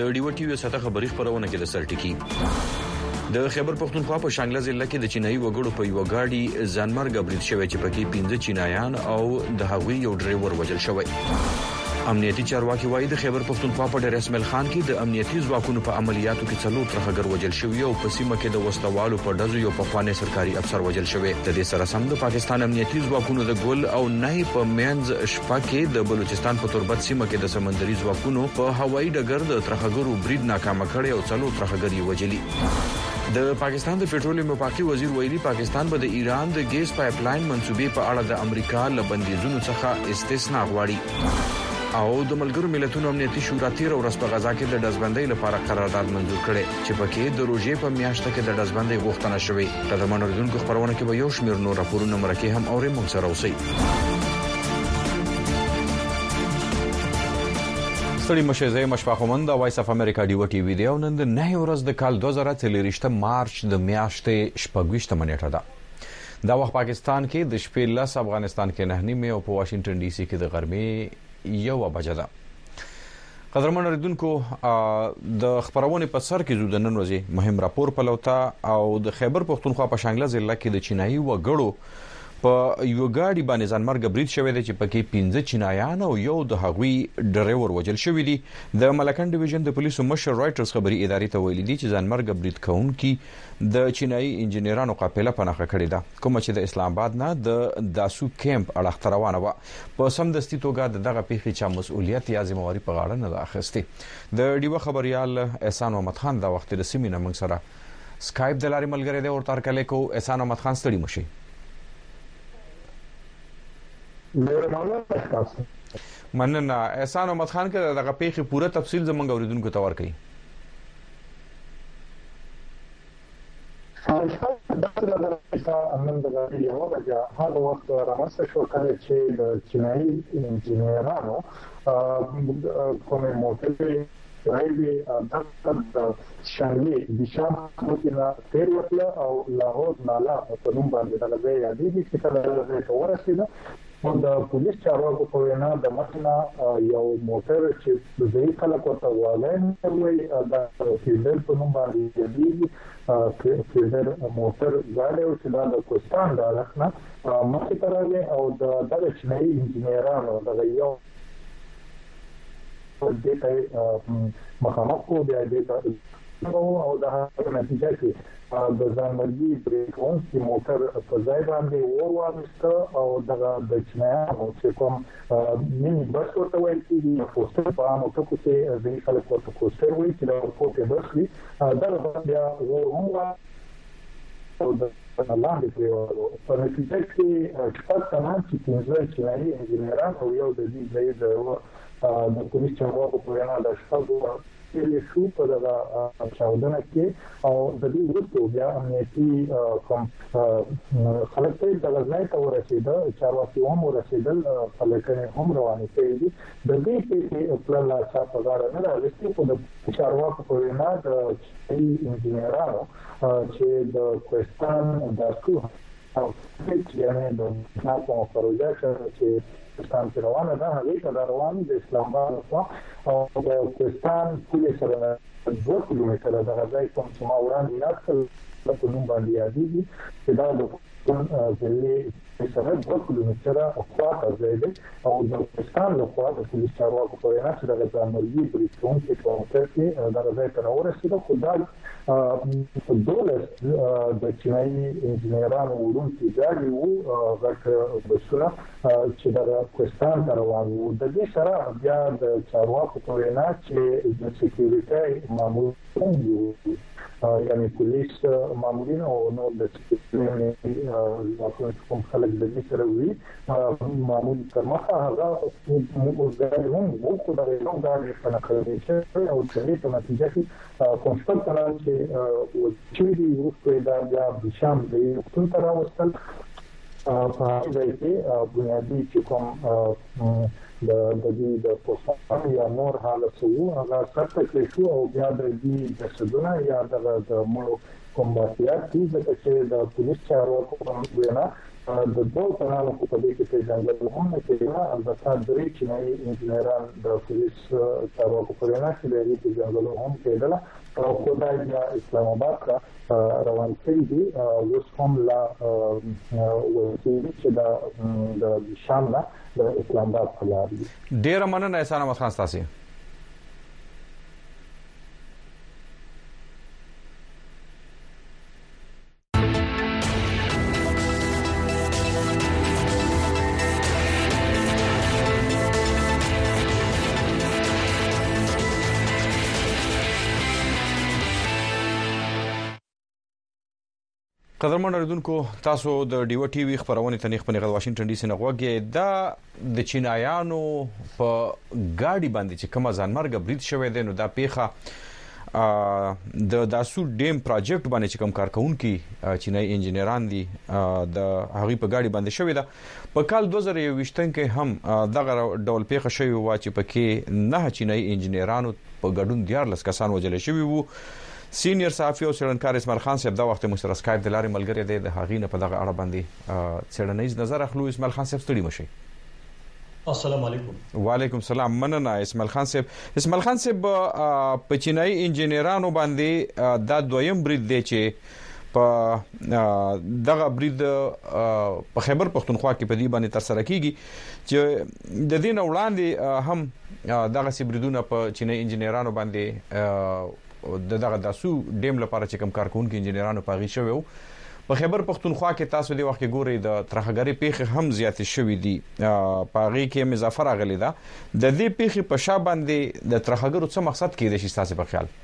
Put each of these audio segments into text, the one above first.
د ډیو ټي وی ساته خبري خبرونه کې د سرټکی د خیبر پختونخوا په شانګله ضلع کې د چینایي وګړو په یو غاډي ځانمرګ برید شوی چې پکې 15 چینایان او د هغوی یو ډرایور وژل شوی. امنیتي چارواکي وایي د خیبر پختونخوا په ډېر اسماعیل خان کې د امنیتي ځواکونو په عملیاتو کې څلور ترهګر وژل شوی او په سیمه کې د وسلوالو په ډزو یو پخوانی سرکاري افسر وژل شوی. د دې سره سم د پاکستان امنیتي ځواکونو د ګل او نه په مینز شپه کې د بلوچستان په تربت سیمه کې د سمندري ځواکونو په هوایي ډګر د ترهګرو برید ناکام کړي او څلور ترهګر یې وژلي. د پاکستان د پېټرولیم او پاکي وزیر ویلي پاکستان به د ایران د ګیس پایپ لاین منسوبې په اړه د امریکا له بندیزونو څخه استثناء غواړي. او د ملګرو ملتونو امنیتي شورا تیر ورځ په غزا کې د دزبندۍ لپاره قرارداد منزور کړي چې پکې د روزې په میاشت کې د دزبندۍ غوښتنه شوې. قدرمن اوریدونکو خبرونه کې به یو شمېر نور راپورونه مرکه هم اورې موږ سره اوسئ. ستړي مشه زې مشفاخومند د وایس اف امریکا ډیو ټي وی دی او نن د 9 ورځ د کال 2023 مارچ د میاشتې شپږ منېټه ده. دا وخت پاکستان کې د شپې لس، افغانستان کې 9 او په واشنگټن ډي سي کې د غرمې 1 بجه ده. قدرمن اوریدونکو د خبرونه په سر کې زو د نن ورځې مهم راپور پلوتا او د خیبر پختونخوا په شانګله ضلع کې د چینایي وګړو په یو غاډي باندې ځانمرګ برید شوی دی چې پکې 15 چینایان او یو د هغوی ډرایور وژل شوی دی. د ملکن ډیویژن د پولیسو مشر رائټرز خبري ادارې ته ویلي دي چې ځانمرګ برید کوونکي د چینایي انجنیرانو قافله پناخه کړې ده کوم چې د اسلام آباد نه د داسو کیمپ اړه روانه و. په سمدستي توګه دغه پیښې چا مسؤلیت یا ذمہواری په غاړه نه اخیستې. د ډیو خبريال احسان محمد خان دا وخت د سیمینه موږ سره سکایپ د لارې ملګری دی او تر کله کو احسان محمد خان ستړي مشي. مننه احسان محمد خان کې دغه پیښې پوره تفصیل زموږ اوریدونکو ته ورکړي. امن د یو وجه هغه وخت رامنځته شو کله چې د چینایي انجنیرانو کومه موټرې راځي د شانګلي د شام کوټینا تیر وکړه او لاهور نالا په نوم باندې د ځای یادېږي چې کله ته ورسېده او د پولیس چارواکو په وینا د متنا یو موټر چې د ځای خلک ورته والین وي د فیلډر په نوم باندې یادېږي فیلډر موټر غاډي او چې د کوستان د اړخنه مخې ته راغی او د چینایي انجنیرانو د یو د مخامخ کو بیا د او د هغه نتیجه کې د ځانمرګي بریکون چې موټر په ځای باندې وروانسته او د چینایانو چې کوم مینی بس ورته وایي چې پوسټر په عامو ټکو کې د خلکو ورته پوسټر وایي چې د پوسټر بس وي دا بیا ورونه او د لاندې پریوالو په نتیجه کې شپږ تنان چې 15 چینایي انجنیران او یو د دې ځای د پولیس چارواکو په وینا د شپږو کې شو په دغه چاودنه کې او د دې وروسته بیا امنیتي کوم خلک ته د ځای ته ورسېده چارواکي هم ورسېدل فلکه هم روانې کړې دي. د دې کې خپل لا څه په اړه نه راځي په د چارواکو په وینا د انجنیرانو چې د کوستان د اسکو او چې د ناکو پروژه چې پاکستان کې روانه ده هغه ته روان د اسلام آباد او د پاکستان پولیس سره 2 کیلومتره د غځای کوم چې ما وړاندې راځل په نوم باندې یادېږي چې دا د ځلې سره 2 کیلومتره خواته ځای دی او د پاکستان له خوا د پولیس چارواکو په وینا چې د ځانمرګي بریکون چې کومتر کې د ځای ته ورسېده خو دا دولت د چینایي انجنیرانو ورونکي ځای وو غټ بسونه چې د پاکستان ته روان وو. د دې سره بیا د چارواکو په وینا چې د سکیورټي مامورین یعنی پولیس مامورین او نور د سکیورټي کوم خلک د دې سره وی معمول ترمخه هغه وګړي هم وو د یو ډول په نقل کې او د دې په نتیجه کې کومستان چې چې دی وروسته دا بیا د شام د یو تر راوستل په ځای کې بنیادی چې کوم د دې د پوسټان یا نور حالت وو هغه څه کې شو او بیا د دې د سدونه یا د مړو کوم واقعیت چې د پولیس چارواکو په وینا د دوه کانالو په دې کې پیژندل هم کېږي البته درې چینایي انجنیران د پولیس چارواکو په وینا چې د دې پیژندل هم کېدل او خدای د اسلام آباد کا روان شوی دی اوس هم لا چې د شام نه د اسلام آباد په لار دی. ډیر مننه احسان احمد خان تاسو. قدرمن اوریدونکو تاسو د ډیو ټي وی خبرونه تنیخ په واشنگټن ډي سي نه غوږی دا د چینایانو په ګاډي باندې چې کوم ځانمرګ برید شوی دی نو دا پیخه د داسو ډیم پروجیکټ باندې چې کوم کارکونکي چینایي انجنیران دي د هغه په ګاډي باندې شوی دا په کال 2020 کې هم دغه ډول پیخه شوی و چې پکې نه چینایي انجنیرانو په ګډون 14 کسان وژل شوی وو. سینیئر صحافي او څېړنکار اسماعیل خان صاحب دا وخت مو سره سکایپ د لارې ملګری دی د هغې نه په دغه اړه باندې څېړنیز نظر اخلو. اسماعیل خان صاحب ستړي مشئ. السلام علیکم. وعلیکم السلام. مننه اسماعیل خان صاحب. اسماعیل خان صاحب په چینایي انجنیرانو باندې دا دویم برید دی چې په دغه برید په خیبر پختونخوا کې په دې باندې تر سره کیږي چې د دې نه وړاندې هم دغه سیبریدونه په چینایي انجنیرانو باندې دغه داسو ډیم لپاره چې کوم کارکونکو انجنیرانو پاغي شوی وو. په خیبر پختونخوا کې تاسو دی وخت ګوري د ترخګری پیخه هم زیات شوی دي پاغي کې مضافه راغلی دا د دې پیخه په شا باندې د ترخګرو څه مقصد کې د شي تاسو په خیال؟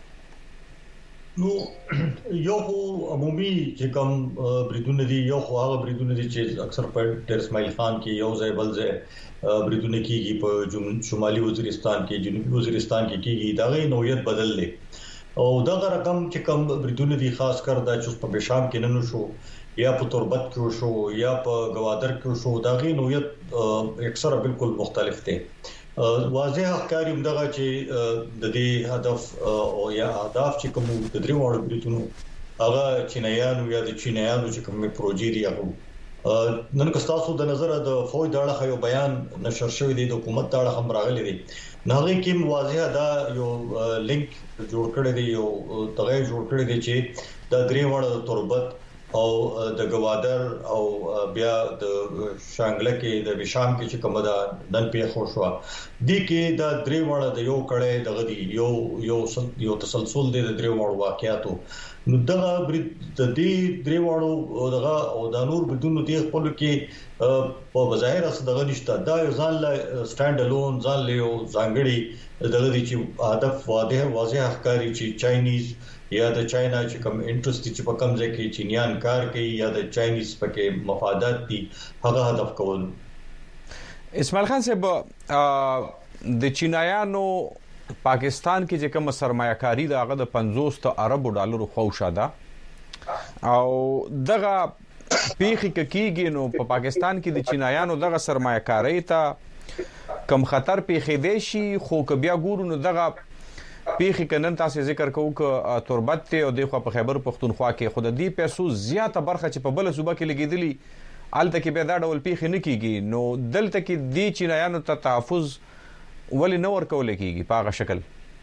نو یو عمومي چې کوم بریدونه دي یو هغه بریدونه دي چې اکثر په ډیر اسماعیل خان کې یو ځای بل ځای بریدونه کیږي په شمالي وزیرستان کې جنوبي وزیرستان کې کیږي دا غي نوعیت بدل لې او دا رقم چې کوم بریدونه دي خاص کر دا چې په بشام کې نن شو یا په تربت کې شو یا په گوادر کې شو دا غي نوعیت اکثره بالکل مختلف دي. واضح ښکاري دغه چې د دې هدف او یا اهداف چې کوم د درې وړو بریدونو هغه چینایانو یا د چینایانو چې کوم پروژې دي هغه نن که تاسو د نظر د فوج د اړه یو بیان نشر شوی دی د حکومت د اړه هم راغلی دی نغې کې واضح دا یو لینک جوړ کړی دی یو تغیر جوړ کړی دی چې د درې وړو تربت او د گوادر او بیا د شانګله کې د بشام کې چې کومه دا نن پیښ شو دي کې د درې وړو د یو کړه دغه دی یو تسلسل دی د درې وړو واقعیاتو نو دغه برید د دې درې وړو دغه او د نور بدون دی خپل کې په بظاهر اس دغه نشته دا یو ځان له سټاند الون ځان له ځانګړي دغه دي چې هدف واضح ښکاري چې چاینیز یا د چاینا چې کوم انټرست چې په کوم ځای کې چینیان کار کوي یا د چاینیز پکې مفادات دي هغه هدف کول. اسماعیل خان صاحب د چینایانو پاکستان کې چې کوم سرمایه‌کاری دا هغه د 50 ارب ډالر خوښه ده او دغه پیخي کېږي نو په پاکستان کې د چینایانو دغه سرمایه‌کاری ته کم خطر پیخي دی شي خو که بیا ګورو نو دغه پیخي کنن تاسو ذکر کوو ک تربت ته او د خیبر پختونخوا کې خود دې پیسو زیاته برخه چې په بل صوبه کې لګیدلی الته کې به دا ډول پیخي نه کیږي نو دلته کې د چینایانو ته تحفظ ولې نو ورکول کیږي په هغه شکل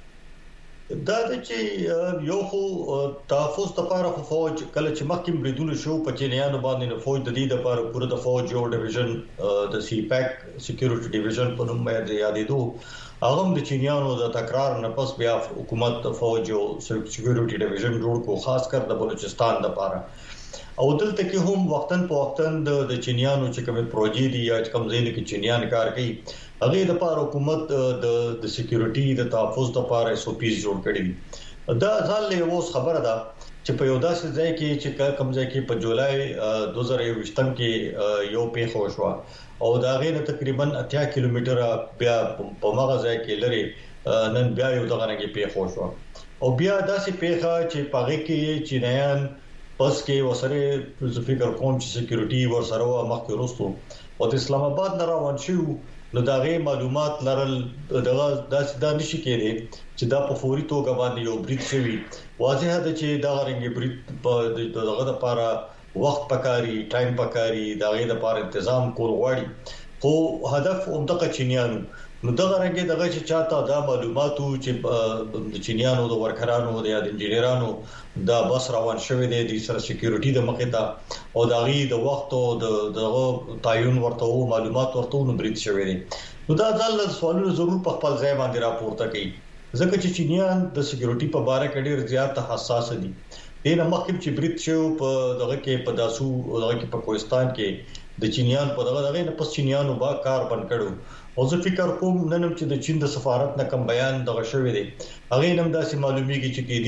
دا چې یو خو تحفظ لپاره فوج کله چې مخکې بریدونه شو په چینایانو باندې فوج د دې لپاره پوره د فوج یو ډیویژن د سی پیک سکیورټي ډیویژن په نوم یادېدو هغه د چینیانو د تکرار نه پس بیا حکومت فوج او سکیورټي ډیویژن جوړ کو خاص کر د بلوچستان لپاره او دلته کې هم وختن په وختن د چینیانو چې کوم پروژې دي یا کوم ځای کې چینیان کار کوي هغه د لپاره حکومت د سکیورټي د تحفظ لپاره SOPs جوړ کړي دا ځل له اوس خبره ده چې په یو داسې ځای کې چې کوم ځای کې په جولای 2020 کې یو پیښه وشوه او دا غیر تقریبا 80 کیلومتر بیا په مغه ځای کې لري نن بیا یو دغه نه کې پیښ شو او بیا داسې پیښه چې پاغه کې چینایان پس کې وسره فکر کوم چې سکیورټي ورسره مخکې وروستو او د اسلام آباد نه روان شو نو دا غي معلومات لرل دغه داسې دا نشي کېږي چې دا په فوري توګه باندې یو برید شوی واضح ده چې دا غرنګ برید په دغه لپاره وخت پکاري ټایم پکاري دا غي د پاره تنظیم کول غواړي خو هدف همدغه چینیانو نو دغه رنګه دغه چې چاته دا معلوماتو چې د چینیانو د ورکرانو د انجینرانو دا بس روان شوی دی د سره سکیورټي د مخې ته او دا غي د وخت او د تعین ورته معلومات ورته نو بریټ شوی دی نو دا ځل سوالونه ضرور په خپل ځای باندې راپورته کوي ځکه چې چینیان د سکیورټي په اړه کې ډېر زیات حساس دي دغه مخکې چې بریټ شو په دغه کې په داسو دغه کې په کوهستان کې د چینیان په دغه نه پس چینیانو با کار بند کړو او زه فکر کوم نن چې د چین د سفارت نه کوم بیان دغه شوی دی هغه نن داسې معلومیږي چې کې دي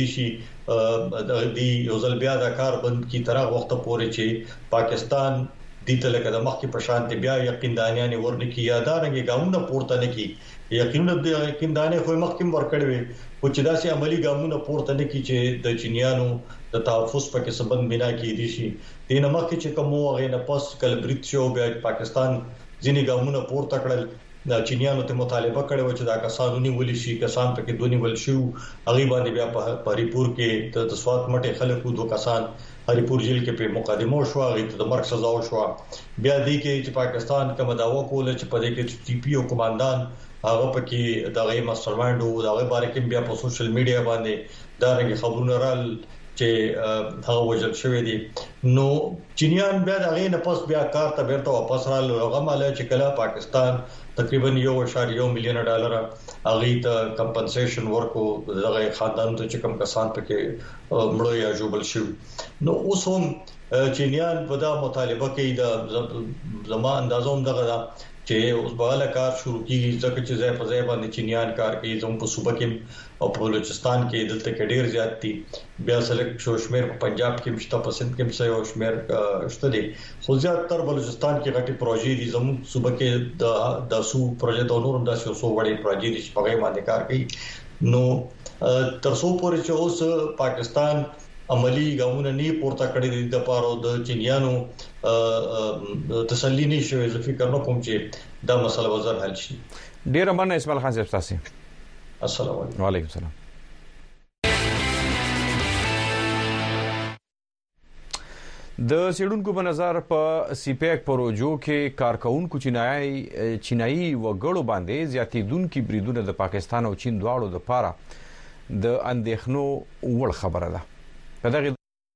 شي د یو ځل بیا د کار بند کی طرح وخت پورې چې پاکستان د تلکه د مخکې په شان بیا یقیندانیان ورنکي یادارنګي ګامونه پورته نه کی یقینا د یقیندانه خو مخکې ورکړوي او چې داسې عملی ګامونه پورته نه کی چې د چینیانو د تحفظ په کې سبب بنا کې دي شي دینه مخکې چې کوم هغه نه پس کل بریټ شو بیا پاکستان ځینې ګامونه پورته کړل د چینیانو ته مطالبه کړو چې دا کسانونی ولي شي کسان پکې دونی ول شو هغه باندې بیا په هریپور کې د سوات مټه خلکو دوه کسان هریپور جیل کې په مقدمه شو هغه ته د مرګ سزا شو بیا دی کې چې پاکستان کوم داوا کوله چې په دې کې ټي پی او کمانډان هغه پکې دغه ماسټرمایند او دغه باره کې بیا په سوشل میډیا باندې دا رنګ خبرونه رال چې هغه وجل شوې دي نو چینیان بیا دغه نه پس بیا کار ته بیرته واپس رال هغه مال چې کله پاکستان تقریبا $1.1 مليون هغه ته کمپنسیشن ورکو دغه خاندان ته چې کوم کسان پکې مړو یا جوبل شو نو اوس هم چینیان په دا مطالبه کوي د زما اندازوم دغه چې اوس بهاله کار شروع کیږي ځکه چې ځای په ځای باندې چینیان کار کوي زموږ په صوبه کې او په بلوچستان کې دلته کې ډیر زیات دي بیا سلیکټ شو شمیر په پنجاب کې مشته په سند کې مشته او شمیر شته دي خو زیات تر بلوچستان کې غټي پروژې دي زموږ صوبه کې د سو پروژې د نورم داسې سو وړي پروژې دي چې په غي باندې کار کوي نو تر څو پورې چې اوس پاکستان عملی ګامونه نه پورته کړی دي د پاره د چینیانو تسلی نشوي زه فکر نه کوم چې دا مسله وزر حل شي ډیر مننه اسماعیل خان صاحب تاسو السلام علیکم وعلیکم السلام د سیډونکو په نظر په سیپیک پروژو کې کارکونکو چینایي وګړو باندې زیاتیدونکو بریدونه د پاکستان او چین دواړو د پاره د اندېښنو وړ خبره ده په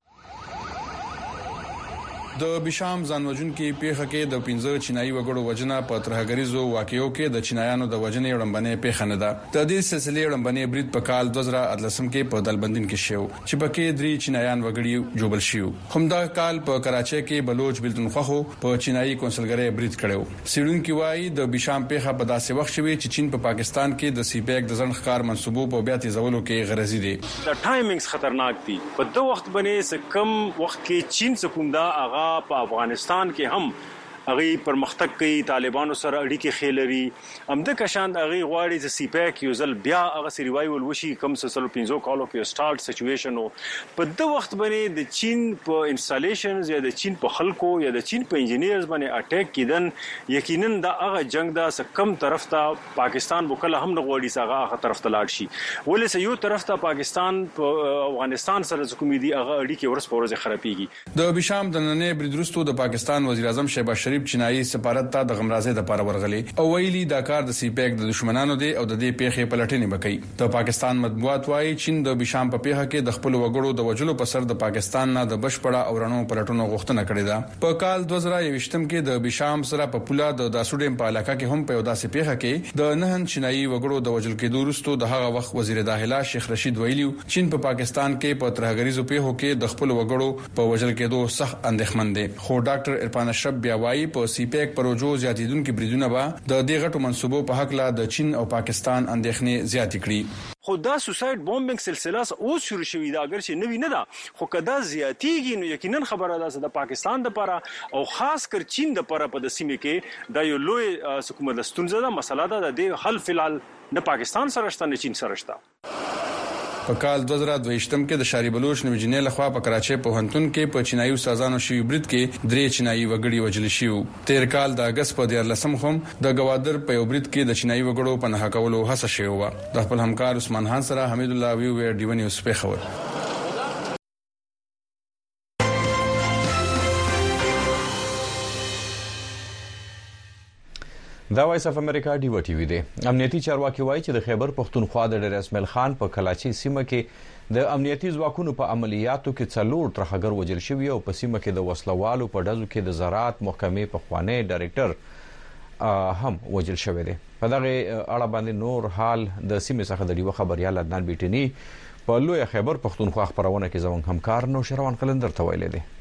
د بشام ځانوجن کې پیخه کې د 15 چینایي وګړو وجنه په ترهګریزو واقعو کې د چینایانو د وجنې وړاندې پیښه نه ده د دې سلسله وړاندې برید په کال 2013 کې په دلبندین کې شو چې پکې 3 چینایان وګړي جوبل شو همدا کال په کراچي کې بلوچ بلتونخو په چینایي کونسلګری برید کړو سیډون کې وایي د بشام پیښه په داسې وخت شوه چې چین په پاکستان کې د سیپیک د ځنخکار منسوبو په بیا تیزولو کې غرضی دي د ټایمینګز خطرناک دي په دوه وخت باندې کم وخت کې چین څخه دا اغا په افغانستان کې هم هغه پرمختګ کوي طالبانو سره اړیکې خېلري همد کشان هغه غواړي چې سیپیک یو ځل بیا هغه ریوایول وشي کم سلسله 15 کالو کې سٹارټ سچويشن په د وخت باندې د چین په انسټالیشنز یا د چین په خلکو یا د چین په انجینیرز باندې اٹیک کیدن یقینا د هغه جنگ د کم طرف ته پاکستان وکړه هم نه غواړي هغه طرف ته لاړ شي ولې یو طرف ته پاکستان په افغانستان سره کومې دي هغه اړیکې ورس پورزه خرابېږي د بشام د نننې بریدرستو د پاکستان وزیر اعظم شهباز شریف چینایي سفارت ته د غمرازۍ د پاره ورغلي او ویلي دا کار د سیپیک د دشمنانو دی او د دې پیښې پلټنې وکړي د پاکستان مطبوعات وايي چین د بشام په پیښه کې د خپل وګړو د وجلو په سر د پاکستان نه د بشپړه او رڼو پلټنو غوښتنه کړې ده په کال 2021 کې د بشام سره په پولا د داسوډیم په علاقه کې هم په یو داسې پیښه کې د نهن چینایي وګړو د وجل کېدو وروسته د هغه وخت وزیر داخله شیخ رشید ویلي چین په پاکستان کې په ترهګریزو پیښو کې د خپل وګړو په وجل کېدو سخت اندېښمن دي خو ډاکټر ارفان اشرف بیا وايي په سیپیک پروژو زیاتیدونکو بریدونه به د دې غټو منسوبو په حق لا د چین او پاکستان اندېښنې زیات کړي خو دا سوساید بومبینګ سلسله اوس شروع شوې ده اگر چې نوی نه ده خو کدا زیاتیږي نو یقینا خبره ده د پاکستان لپاره او خاص کر چین لپاره په د سیمه کې د یو لوی حکومت ستونزه ده مسله ده د حل فلال نه پاکستان سره شته نه چین سره شته په کال 2022 کې د شاری بلوچ نوجنې لخوا په کراچي په هنتون کې په چینایي استادانو شوی برید کې 3 چینایي وګړي وجل شو تیر کال د اگست په 14 هم د گوادر په یو برید کې د چینایي وګړو په نه کولو هڅه شوی و د خپل همکار عثمان خان سره حمید الله وی ډیو نیوز په خبر دا وایس اف امریکا ډیو ټي وی دی. امنیتي چارواکي وایي چې د خیبر پختونخوا د ډیر اسماعیل خان په کلاچي سیمه کې د امنیتي ځواکونو په عملیاتو کې 4 ترهګر وژل شوي او په سیمه کې د وسلوالو په ډزو کې د زراعت محکمې په خوانی ډایریکټر هم وژل شوی دی. په دغه اړه باندې نور حال د سیمه څخه د ډیو خبريال عدنان بیټنی په لوی خیبر پختونخوا خبرونه کې زموږ همکار نو شروان قلندر ته ویلي دی.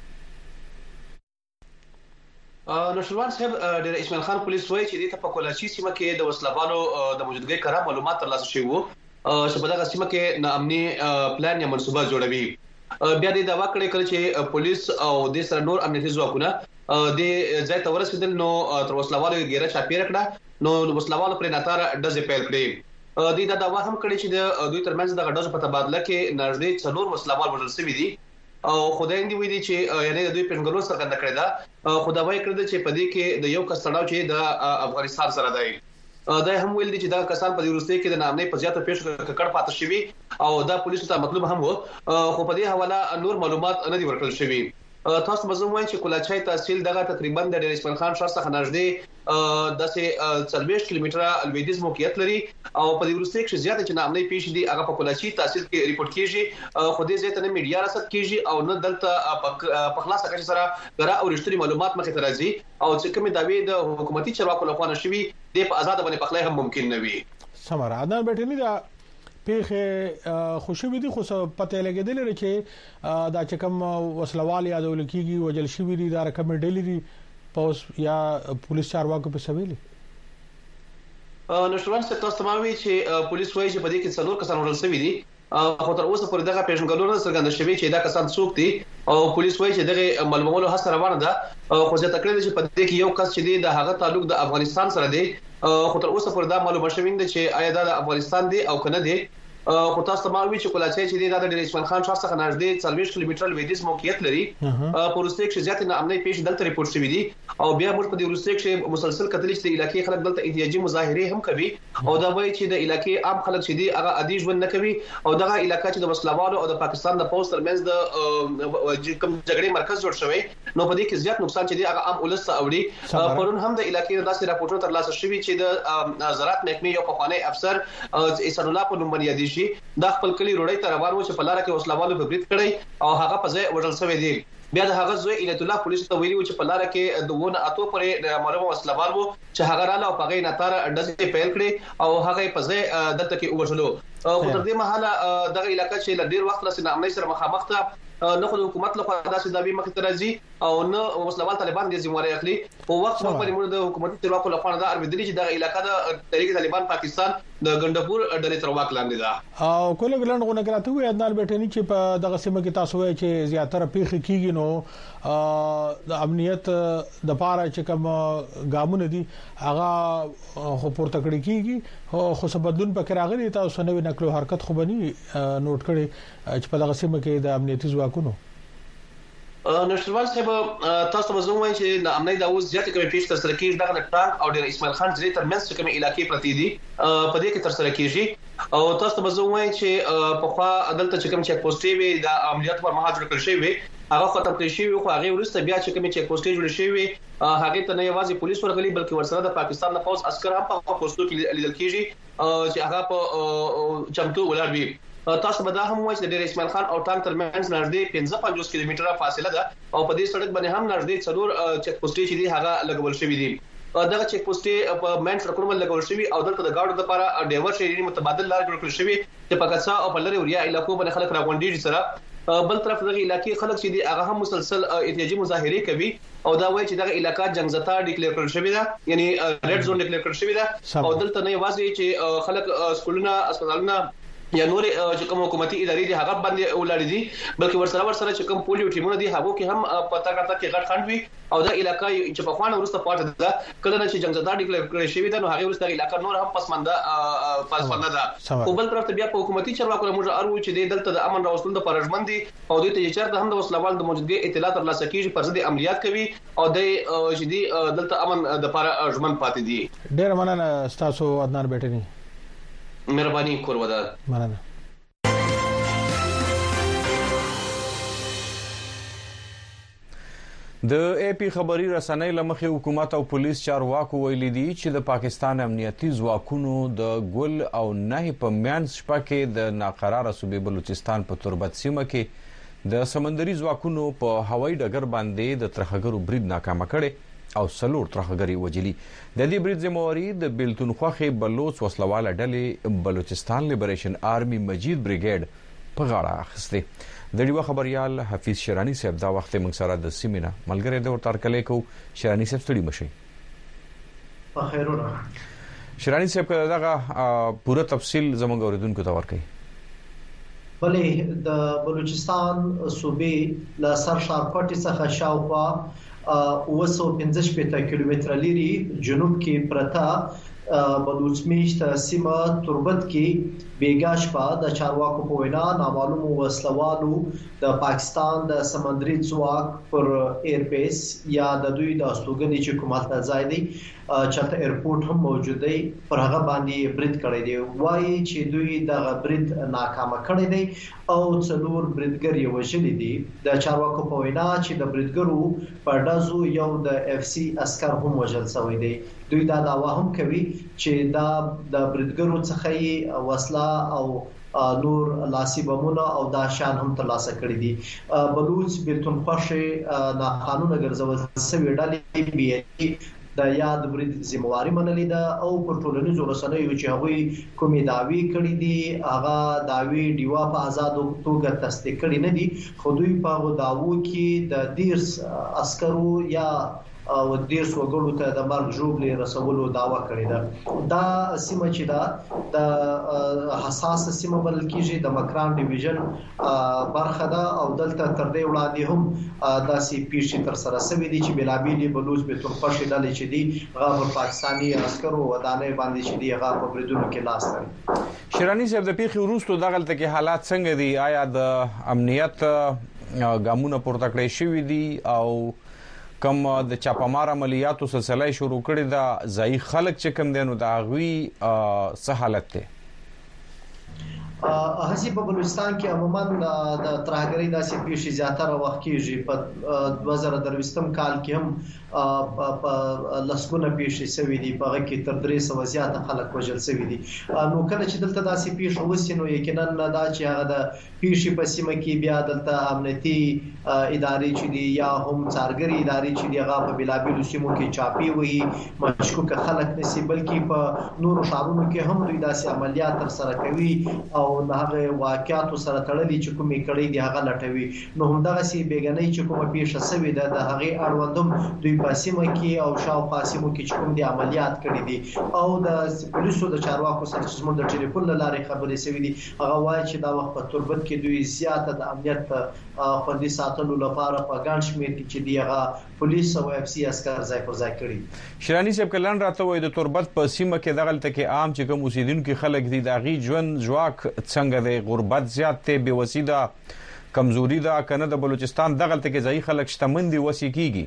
نشروان صاحب ډیر اسماعیل خان پولیس وایي چې د تپکولاچی سیمه کې د وسلوالو د موجودګۍ کړه معلومات ترلاسه شوي وو چې په دغه سیمه کې ناامني پلان یا منصوبه جوړوي. بیا د داوا کړی کله چې پولیس او د سره نور امنیتي ځواکونه د ځای ته ورسېدل نو تر وسلوالو ګیره چاپیره کړه نو وسلوالو پر ناتار ډزې پیل کړې. د داوا هم کړی چې د دوی ترمنځ د ډزو په تبادله کې نږدې 4 وسلوال وژل شوي دي او خدای دې ویلي چې یعنی د دوی پنګلو څرګنده کړی دا خدای کړی چې په دې کې د یو کس تړاو چې د افغانستان سره دی. دا هم ویل دي چې دا کسان په وروستي کې د نامنۍ په زیاته پیښو ککړ پاتې شوي او دا پولیسو ته مطلوب هم وو خو په دې حواله نور معلومات نه دي ورکړل شوي. تاسو مزه وایي چې کولاچای تحصیل دغه تقریبا د ډیر اسماعیل خان ښار څخه نږدې د 40 کیلومتره لویدیځ موقعیت لري او په دې وروستي کې زیاته چې نامنۍ پیښې دي هغه په کولاچای تحصیل کې ریپورت کیږي خو دې ځای ته نه میډیا رسد کیږي او نه دلته په خلاصه کچ سره غره او رښتونی معلومات مخې ته راځي او چې کومې داوی د حکومتي چارواکو لخوا نشوي د په آزاد باندې پخلای هم ممکن نه وي. سمره عدنان بیٹنی دا پیخه خوشبي دي خو پته لګیدل لري چې دا چې کوم وسلوال یادول کیږي وجل شوی دي دا رقم ډیلی دي پوس یا پولیس چارواکو په سویل نشروان څه تاسو تمامي چې پولیس وایي چې په دې کې 4 کسان وژل شوي دي خو تر اوسه پورې دغه پیژنګلونه څرګند شوي چې دا کسان څوک دي او پولیس وایي چې دغه معلوماتو هڅه روانه ده خو ځکه تکړه چې په دې کې یو کس چې د هغه تعلق د افغانستان سره دی خو تر اوسه پورې دا معلومه شوی دی چې آیا دا د افغانستان دی او کنه دی. خو تاسو ته معلومه چې کولاچای چې د ډیر اسماعیل خان ښار څخه نږدې 40 کیلومتره لویدیځ موقعیت لري په وروستي کې زیات ناامنۍ پیښې دلته ریپورت شوې دي او بیا موږ په دې وروستي کې مسلسل کتل چې د علاقې خلک دلته احتجاجي مظاهره هم کوي او دا وایي چې د علاقې عام خلک چې دي هغه عادي ژوند نه کوي او دغه علاقې چې د وسلوالو او د پاکستان د پوسټ ترمنځ د کوم جګړې مرکز جوړ شوی نو په دې کې زیات نقصان چې دي هغه عام ولس ته اوړي. پرون هم د علاقې داسې راپورټونه ترلاسه شوي چې د زراعت محکمې یو پخوانی افسر احسان الله په نوم باندې یادې شي د خپل کلی روړی ته روان و چې په لار کې وسلوالو په برید کړی او هغه په ځای وژل شوی دی. بیا د هغه زوی الهت الله پولیسو ته ویلي و چې په لار کې د ونه اتو پرې معلومه وسلوال وو چې هغه رااله او په غي ناتار ډزې پیل کړې او هغه په ځای دلته کې وژلو. خو تر دې مهاله دغه علاقې چې ډیر وخت لسنه امنیت سره مخامخ ته نه خو حکومت له خوا داسې داوی مخې ته راځي او نه وسلوال طالبان د ذمہواری اخلي په وخت په موږ د حکومتي چارواکو له خوا دا اړوندلي چې د علاقې د تحریک طالبان پاکستان د ګندپور ډلې تر واک لاندې ده او کله ګلند غو نه کراته وي عدنان بیٹنی چې په دغه سیمه کې تاسو وایي چې زیاتره پیښې کیږي نو د امنیت د پاره چې کوم ګامونه دي هغه خو پورته کړی کیږي خو څه بدلون پکې راغلی تاسو نوې نقل حرکت خو بني نوٹ کړي چې په دغه سیمه کې د امنیتي ځواکونو نشروان صاحب تاسو مزه وایي چې د امنیت د اوس زیاتې کومې پیښې تر سره کیږي دغه ټانک او د اسماعیل خان ځای ترمنځ کومې علاقې پرتی دي په دې کې تر سره کیږي او تاسو مزه وایي چې په خوا عدالت چې کوم چک پوسټي وي د عملیات پر مهال جوړ کړی شوی هغه ختم کړی شوی خو هغه ورسته بیا چې کومې چک پوسټي جوړ شوی هغه ته نه یوازې پولیس ورغلي بلکې ورسره د پاکستان د فوج عسكر هم په پوسټو کې لیدل کیږي چې هغه په چمتو ولاړ وي. تاسو به دا هم وایي چې د ډیر اسماعیل خان او ټانک ترمنځ نږدې 55 کیلومتره فاصله ده او په دې سړک باندې هم نږدې 4 چک پوسټي چې دي هغه لګول شوی دي. دغه چک پوسټي په مین سړکونو باندې لګول شوی او دلته د گاډو لپاره ډیور شهري متبادل لار جوړ کړل شوی چې په کڅا او په لری وریا علاقو باندې خلک راغونډي سره بل طرف دغه علاقې خلک چې دي هغه هم مسلسل احتجاجي مظاهره کوي او دا وایي چې دغه علاقې جنگزتا ډیکلیئر کړل شوی ده یعنی ریډ زون ډیکلیئر کړل شوی ده او دلته نه یوازې چې خلک سکولونه هسپتالونه یا نور چې کوم حکومتي ادارې دي هغه باندې ولاړ دي بلکې ورسره چې کوم پولیو ټیمونه دي هغه کې هم پتا کړه کې غټ خند وي او دا علاقې چې په خوانه ورسته پاتې ده کله چې جنگزدا ډیکلیئر کړی شوی ده نو هغه ورسته علاقې نور هم پسمانده ده او بل طرف ته بیا په حکومتي چارواکو موږ ارو چې دلته د امن راوستلو د پرژمن دي او دوی ته چیرته هم د وسلوال د موجودګۍ اطلاع ترلاسه کیږي پر ضد عملیات کوي او د چې دي دلته امن د پرژمن پاتې دي. ډیر مننه تاسو عدنان بیٹنی مهرباني کورودا مننه. د اے پی خبري رسنۍ لمخې حکومت او پولیس چارواکو ویلي دي چې د پاکستان امنیتي ځواکونو د ګل او نه په میانس شپه کې د ناقراره صوبې بلوچستان په تربت سیمه کې د سمندري ځواکونو په هوایي ډګر باندې د ترهګرو برید ناکامه کړي او سلور ترهګري وجلي. د دې برید ذمہواری د بیلتون خوخي بلوچ وسلواله ډلې بلوچستان لیبریشن آرمي مجید بریګیډ په غاړه اخیسته. د ډیو خبريال حفیظ شرانی صاحب دا وخت موږ سره د سیمینه ملګری د ورتار کلی کو. شرانی صاحب ستړي مشي. په خیرونه شرانی صاحب دغه پوره تفصیل زموږ اوریدونکو ته ورکړي. بلې د بلوچستان صوبې له سرشارپټي څخه شاوخوا 215 کیلومتر لري جنوب کې پرتا بلوچ میشت سیمه تربت کې بیګاش په د چارواکو په وینا نامعلوم وسلوالو د پاکستان د سمندري ځواک پر ایربیس یا د دوی د استوګنې چې کومه ځای دی چاته ایرپورټ هم موجود دی پر هغه باندې برید کړی دی. وایي چې دوی د برید ناکامه کړی دی او څلور بریدګر یې وژلي دي. د چارواکو په وینا چې د بریدګرو په ډزو یو د اف سی عسكر هم وژل شوی دی. دوی دا دعوا هم کوي چې دا د بریدګرو څخه وسله او نور لاسي بمونه او دا شان هم ترلاسه کړی دي. بلوچ بیلتون خوښه ناقانونه ګرځول شوی ډلې بي د یاد برید ذمہواری منلې ده او پر ټولنیزو رسنیو چې هغوی کومې دعوی کړې دي هغه دعوی ډیوا په آزاد توګه تصدیق کړي نه دي. خو دوی په دعوو کې د دیرس عسکرو یا او دیرس وګړو ته د مرګ ژوبلې رسولو دعوا کړې ده. دا سیمه چې دا د حساس سیمه بلل کېږي د مکران ډیویژن برخه ده او دلته تر دې وړاندې هم داسې پیښې تر سره شوې دي چې بلابېلې بلوچ بیتون خوښې ډلې چې دي هغه پر پاکستاني عسکرو ودانۍ باندې چې دي هغه په بریدونو کې لاس لري. شرانی صاحب د پیښې وروسته دغلته کې حالات څنګه دي؟ آیا د امنیت ګامونه پورته کړی شوي دي او کوم د چاپمار عملیاتو سلسله شروع کړې ده ځای خلک چې کوم دي نو د هغوی څه حالت دی؟ هڅې په بلوچستان کې عموما د ترهګرۍ داسې پیښې زیاتره وخت کېږي. په 2023 کال کې هم په لسګونه پیښې شوې دي په هغه کې تر 300 زیاته خلک وژل شوي دي. نو کله چې دلته داسې پیښه وشي نو یقینا دا چې هغه د پیښې په سیمه کې بیا دلته امنیتي ادارې چې دي یا هم څارګري ادارې چې دي هغه په بلابېلو سیمو کې چاپی وي مشکوک خلک نشي بلکې په نورو ښارونو کې هم دوی داسې عملیات تر سره کوي او هغه واقعاتو سره تړلي چې کومې کړي دي هغه لټوي. نو همدغه سي بیګنۍ چې کومه پیښه شوې ده د هغه اړوندم دوی په سیمه کې او شاوخوا سیمو کې چې کوم دي عملیات کړي دي او د پولیسو د چارواکو سره چې موږ د ټلیفون لارې خبرې شوې دي هغه وایي چې دا وخت په تربت کې دوی زیاته د امنیت خوندي ساتلو لپاره په ګڼ شمېر کې چې دی هغه پولیس او اف سی عسكر ځای پر ځای کړي. شرانی صاحب کلن راته وای د تربت په سیمه کې دغلته کې عام چې کوم اوسیدونکو خلک دي د غي ژوند ژواک څنګه دی؟ غربت زیات ته بے وسیله کمزوري ده کنه د بلوچستان دغلته کې ځای خلک شتمن دي وسی کیږي؟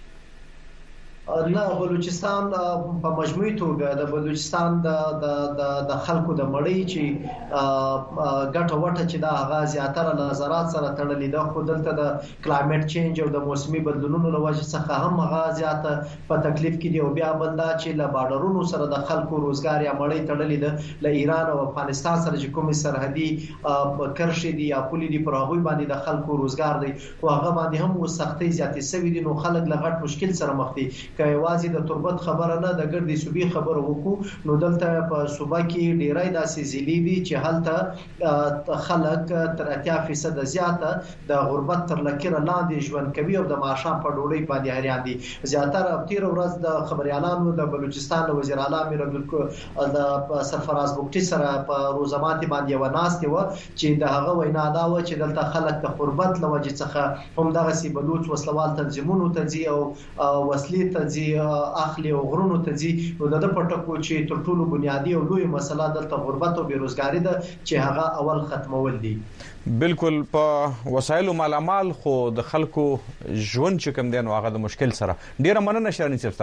نه بلوچستان په مجموعي توګه د بلوچستان د خلکو د مړی چې ګټه وټه چې دا هغه زیاتره نظرات سره تړلې ده. خو دلته د کلایمټ چینج او د موسمي بدلونونو له وجې څخه هم هغه زیاته په تکلیف کې دي او بیا بل دا چې له بارډرونو سره د خلکو روزګار یا مړی تړلې ده له ایران او افغانستان سره چې کومې سرحدي کرښې دي یا پولې دي پر هغوی باندې د خلکو روزګار دی خو هغه باندې هم سختۍ زیاتې شوې دي. نو خلک له غټ مشکل سره مخ دي. که یوازې د تربت خبره نه د ګردي صوبې خبره وکړو نو دلته په صوبه کې ډیرای داسې ضلعې دي چې هلته خلک تر 80% زیاته د غربت تر لکیره لاندې ژوند کوي او د ماښام په ډوډۍ باندې حیران دي. زیاتره تیر ورځ د خبريالانو د بلوچستان وزیر اعلی امیر د سرفراز بوکټي سره په روزمات باندې وناستي و چې د هغه وینا دا و چې دلته خلک د غربت لوجه څخه هم دغه سی بلوچ وسلوال تنظیمونو ته ځي او وسلې ته ځي اخلي او غرونو ته ځي. نو د پټکو چې تر ټولو بنیادی او لوی مسله دلته غربت او بیروزګاری ده چې هغه اول ختمول دي. بالکل په وسایلو مالامال خو د خلکو ژوند چې کوم دی نو هغه د مشکل سره. ډیره مننه شرانی صاحب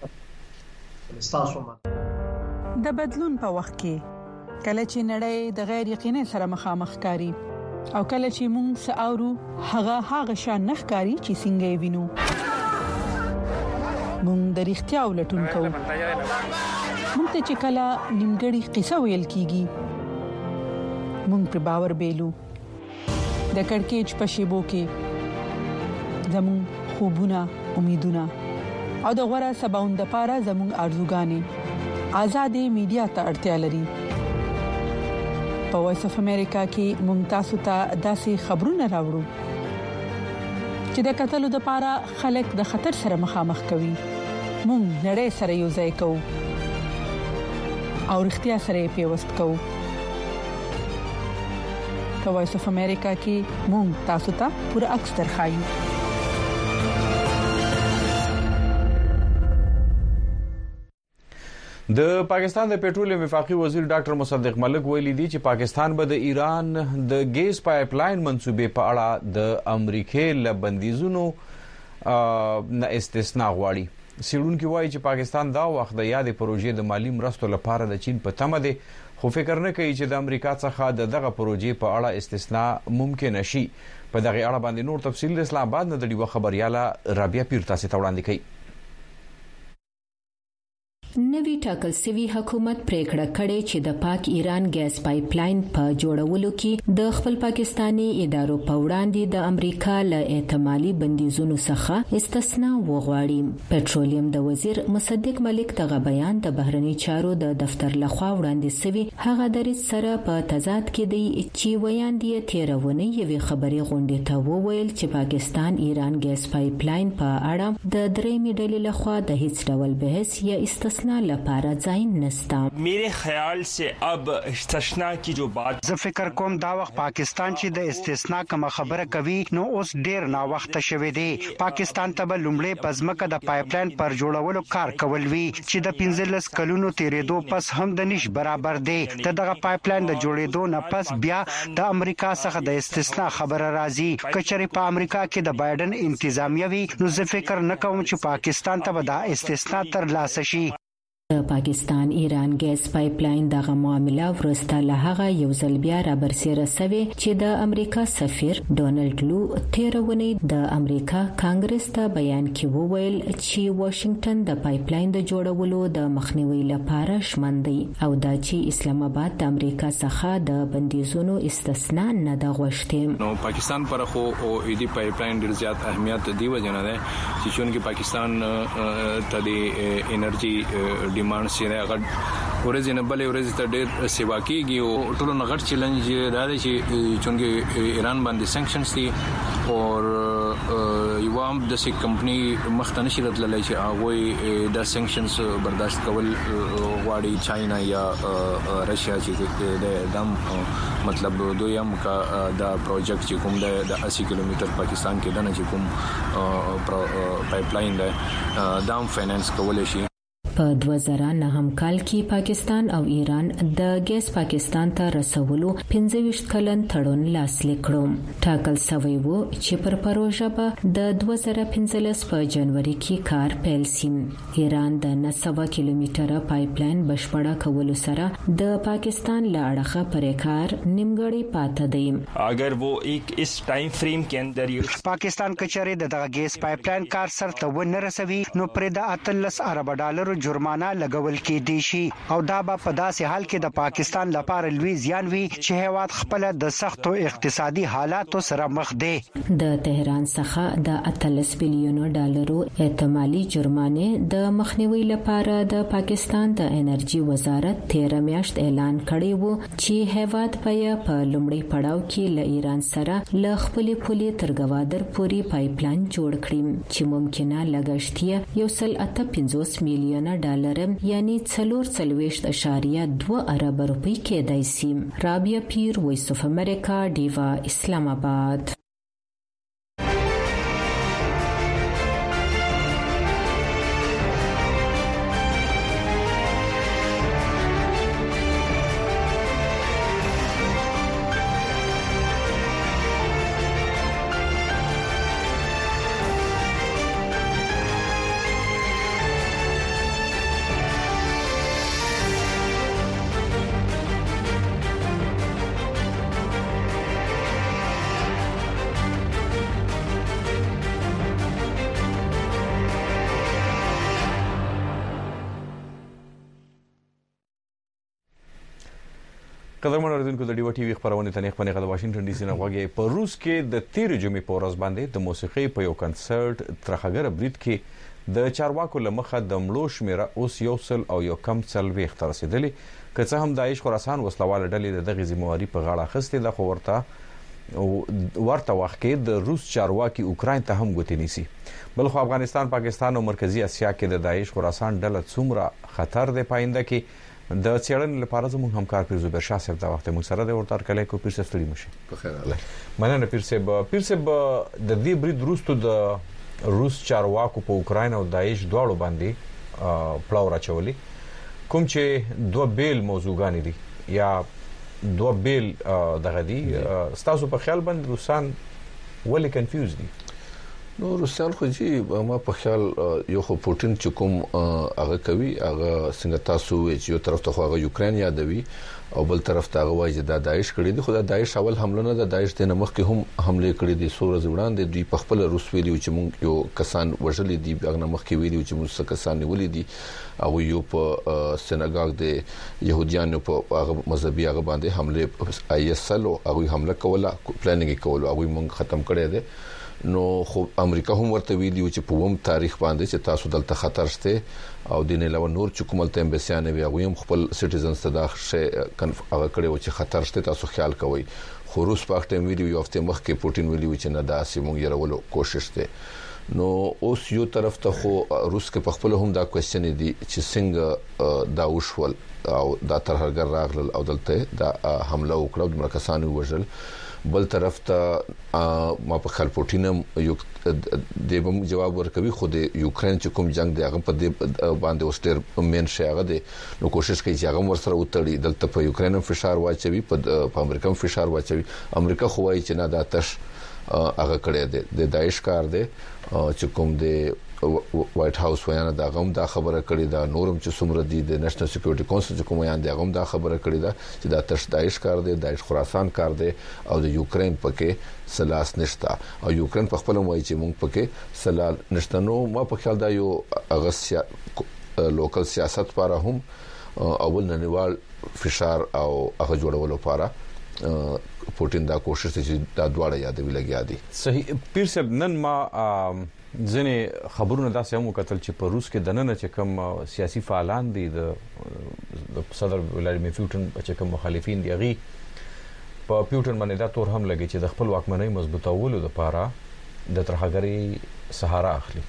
تاسو. د بدلون په وخت کې کله چې نړۍ د غیر یقیني سره مخامخ کاری او کله چې موږ ساورو هغه شان نخکاری چې څنګه وینو مونږ د اړتیا ولټون کوو. مونږ ته چې کله نیمګړی قصه ویل کیږي مونږ په باور بیلو. د کڑکېچ په شیبو کې زموږ خوبونه، امیدونه او د غوړه سباوند لپاره زموږ ارزوګانې آزادې میډیا ته اړتیا لري. په وایس اف امریکا کې ممتاز ته داسې خبرونه راوړو چې د قتل لپاره خلک د خطر سره مخامخ کوي. مونږ نړۍ سره یو ځای کوو او اړتیا سره پیوست کوو. په وایس اف امریکا کې مونږ تاسو ته پوره عکس درخایو. د پاکستان د پېټرولیم وفاقي وزیر ډاکټر مصدق ملک ویلي دی چې پاکستان به د ایران د ګیس پایپ لاین منسوبې په اړه د امریکای له بندیزونو نه استثناء غواړي. سیډونکو وایي چې پاکستان دا وخت د یادې پروژې د مالی مرستو لپاره د چین په تمه دی، خو فکر نه کوي چې د امریکا څخه دغه پروژې په اړه استثناء ممکن شي. په دغه اړه باندې نور تفصیل د اسلام آباد نه د ډیوه خبرياله رابعه پیر تاسو ته وړاندې کوي. نوی ټاکل سوي حکومت پریکړه کړې چې د پاک ایران ګیس پایپ لاین په جوړولو کې د خپل پاکستانی ادارو په وړاندې د امریکا له احتمالي بندیزونو څخه استثناء وغواړي. پېټرولیم د وزیر مصدق ملک دغه بیان د بهرنی چارو د دفتر لخوا وړاندې سوي هغه درې سره په تضاد کې دی چې ویاندې تیرونه یوې خبري غونډې ته وویل چې پاکستان ایران ګیس پایپ لاین په اړه د درېمې ډلې لخوا د هیڅ ډول بحث یا استثناء لپاره ځای نشته. میرے خیال سے اب استثناء کی جو بات زه فکر کوم دا وخت پاکستان چې د استثناء کوم خبره کوي نو اوس ډیر نا وخت شوه دی. پاکستان ته به لومړی پزمکه د پایپ لاین پر جوړولو کار کول وی چې د 15 کلونو تیرېدو پس هم د نش برابر دی. دغه پایپ لاین د جوړېدو نه پس بیا د امریکا څخه د استثناء خبره راځي. کچري په امریکا کې د بایدن انتظامیه وی نو زه فکر نه کوم چې پاکستان ته به د استثناء تر لاسه شي. د پاکستان ایران ګیس پایپ لاین دغه معاملې ورسته له هغه یو ځل بیا را برسېره سوي چې د امریکا سفیر ډونالد لو تیرونی د امریکا کانګرس ته بیان کې وویل چې واشنگټن د پایپ لاین د جوړولو د مخنیوي لپاره ژمن دی او دا چې اسلام آباد د امریکا څخه د بندیزونو استثناء نه د غوښتي. نو پاکستان پر خو او ایدی پایپ لاین ډیر زیات اهمیت دی وجنه ده چې چونکه پاکستان ته د انرژي ډیماند سره غټ ورځې نه بلې ورځې ته ډېر سیوا کیږي او ټول نه غټ چیلنج دا دی چې چونکه ایران باندې سانکشنز دي او یو هم د سې کمپنی مخته نشي راتللی چې هغه د سانکشنز برداشت کول غواړي چاینا یا رشیا چې د دم مطلب دویم کا دا پروجیکټ چې کوم د 80 کیلومتر پاکستان کې دنه چې کوم پایپ لاین ده دام فینانس کول شي. په 2009 کال کې پاکستان او ایران د ګیس پاکستان ته رسولو 25 کلن تړون لاسلیک کړو. ټاکل شوی و چې پر پروژه به د 2015 په جنوري کې کار پیل شي. ایران د 900 کیلومتره پایپ لاین بشپړه کولو سره د پاکستان له اړخه پرې کار نیمګړی پاتې دی. اگر وہ ایک اس ټایم فریم کې اندر پاکستان کچري د ګیس پایپ لاین کار سره ونه رسوي نو پر د 13 ارب ډالر جرمانه لګول کېدی شي او دا به په داسې حال کې د پاکستان لپاره لوی زیان وي چې هیواد خپل د سختو اقتصادي حالاتو سره مخ دی. د تهران څخه د 13 بلیونو ډالرو احتمالي جرمانه د مخنیوي لپاره د پاکستان د انرژي وزارت 13 میاشت اعلان کړی وو چې هیواد په لومړی پړاو کې له ایران سره ل خپل پولي تر ګوادر پوري پایپ لاین جوړ کړي چې ممکنه لګښتیا 1.58 میلیونه ډالر یعنی 4.2 ارب روپۍ کېدای شي. رابعه پیر، وایس اف امریکا، ډیوا، اسلام آباد. قدرمن اوریدونکو د ډیو ټي وی خبرونه تنیخ پنه د واشنگټن ډي سي نه غوږی په روس کې د 13 جمعې په ورځ باندې د موسیقي په یو کنسرت ترخګر برید کې د چارواکو لمخه د مړو شمیره اوس یو سل او یو کم څلوي تر رسیدلی که څه هم داعش خراسان وسلواله ډلې دغه ذمہواری په غاړه اخیستې ده، خو ورته وخت کې د روس چارواکي اوکراین ته هم ګوتې نیسي. بلخو افغانستان، پاکستان او مرکزی اسیا کې د داعش خراسان ډله څومره خطر دی پاینده کې د چیرن لپاره زموږ همکار پیر زبیر شاه صاحب دا وخت موږ سره د ورتار کله کو پیر ستړي مشه په خیر الله مننه پیر صاحب د دې برید وروسته د روس چارواکو په اوکراین او داعش دواړو باندې پلاو راچولي، کوم چې دوه بیل موضوعګان دي یا دوه بیل دغه دي، تاسو په خیال باندې روسان ولې کنفیوز دي؟ نو روسیان خو جی ما په خیال یو خو پوتین چې کوم هغه کوي هغه څنګه تاسو چې یو طرف ته هغه یوکرين یادوي او بل طرف ته هغه وایي د داعش کړي دي. خو د داعش اول حمله نه د داعش د نمخ کې هم حمله کړي دي، سور زوړاندې دوی په خپل روس ویلي چې موږ یو کسان وژلې دي، هغه نمخ کې ویلي چې موږ څه کسان نیولې دي او یو په سنګاګ د يهوديانو په هغه مذهبي هغه باندې حمله ISL او هغه حمله کوله، پلانینګ کوله، هغه موږ ختم کړی دی. نو خو امریکا هم ورته ویلي چې په ووم تاریخ باندې چې تاسو دلته خطر شته او دین علاوه نور چې کوملته امبسیان وي هغه هم خپل سټیزنز ته داخله هغه کړي چې خطر شته تاسو خیال کوئ. خو روس په وخت ویډیو یو هفته مخکې پوتین ویلي چې نه داسې مونږ یې ورولو کوشش ته. نو اوس یو طرف ته خو روس کې په خپل هم دا کوېشن دي چې څنګه دا وشول او دا ترهګر راغلل او دلته دا حمله وکړه د مرکزانو وژل. بل طرف ته ما په خپل پوتین یو د جواب ورکوي، خو د یوکرين چې کوم جنگ دی هغه په باندې اوسټر مین شي هغه دی، نو کوشش کوي چې هغه ورسره وتړي، دلته په یوکرين فشار واچوي، په امریکا هم فشار واچوي. امریکا خو وايي چې نه دا تش هغه کړی دی د داعش کار دی چې کوم دی وایټ هاوس ویانه دا غوم دا خبره کړې ده، نورم چې څومره دي د نېشنل سکیورټي کونسل چې کوم یان دی غوم دا خبره کړې ده چې دا تش داعش کار دی، داعش خراسان کار دی او د یوکرين پکې سلاس نشتا او یوکرين په خپل وایي چې مونږ پکې سلال نشته. نو ما په خیال دا یو اغسیا لوکل سیاست لپاره هم اول ننوال فشار او هغه جوړولو لپاره پوتین دا کوشش چې دا دواړه یادوي لګیا دي. صحیح پیر صاحب، نن ما ځنې خبرونه داسې هم وکتل چې په روس کې دننه چې کوم سیاسي فعالان دي د صدر ولادیمیر پوتین چې کوم مخالفین دي غي په پوتین باندې دا تور هم لګي چې د خپل واکمنۍ مضبوطولو لپاره د ترهګری سهارا اخلي.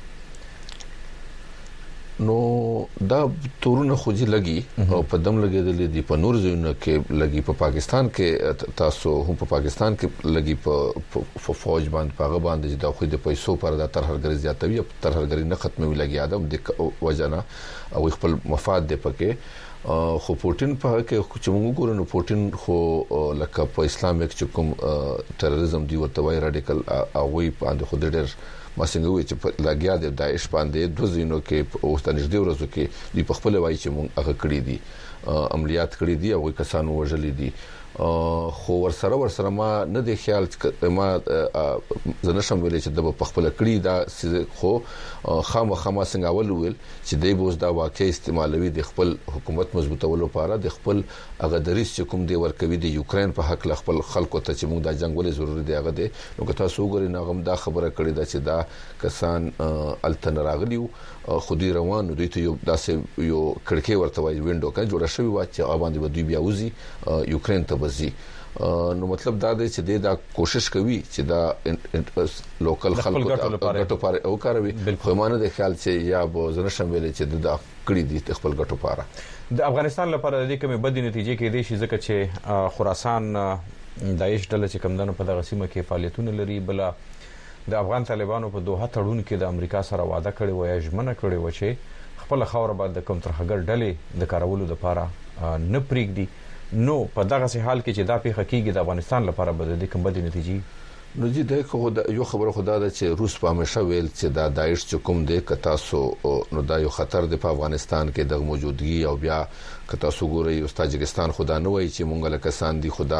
نو دا تورونه خوځي لګي او په دم لګیدل دي په نور ځایونو کې لګي، په پاکستان کې تاسو هم په پاکستان کې لګي په فوج باندې په غو باندې د خو د پیسو پر د ترهګری زیاتوي، ترهګری نه ختموي لګي ادم د وجنه او خپل مفاد دی پکې. خو پوتین په کې چې موږ ګورو نو پوتین خو لکه په اسلامیک چې کوم تروریزم دی ورته وای رادیکل او وی باندې خو ډېر ما څنګه وی چې لګیا د داعش باندې د زینو کې او ستنځ دی ورځو کې دی په خپل وای چې موږ هغه کړی دي عملیات کړی دي او کسانو وژلې دي. خو ورسره ما نه دی خیال ما زنه شم ویل چې د په خپل کړی دا خو خامخا څنګه اول ویل چې دی بوز دا واقع استعمالوي د خپل حکومت مضبوطولو لپاره د خپل هغه دریس چې کوم دی ورکوي د یوکرين په حق خپل خلکو ته چې موږ دا جنگ ولې ضروری دی هغه دی. نو که تاسو وګورئ نو هم دا خبره کړې ده چې دا کسان التن راغلیو خودي روان دوی ته یو داسې یو کړکۍ ورته وایي وینډو کې جوړه شوی و چې هغه باندې دوی بیا وځي یوکرين ته وځي. نو مطلب دا دی چې دا کوشش کوي چې دا لوکل خلکو ته ګټو پاره او کاروي، خو مانه د خیال چې یا به زنه شامل چې دا کړی دي خپل ګټو پاره. د افغانستان لپاره د دې کومه بدی نتیجې کې دي چې ځکه چې خراسان داعش ډله چې کوم دنه په دغه سیمه کې فعالیتونه لري، بل د افغان طالبانو په دوه تړون کې د امریکا سره وعده کړی و یا ژمنه کړی و چې خپل خاور باندې د کوم ترهګر ډلې د کارولو لپاره نه پریږدي. نو په دغه حال کې چې دا پیښه کیږي د افغانستان لپاره به د کوم بدی نتیجې نو جی دا یو خبره خدا ده چې روس په همیشه ویل چې دا داعش چې کوم دی که تاسو نو دا یو خطر دی په افغانستان کې د موجودګي او بیا که تاسو ګورئ او تاجکستان خدا نه وایي چې مونږ له کسان دي خدا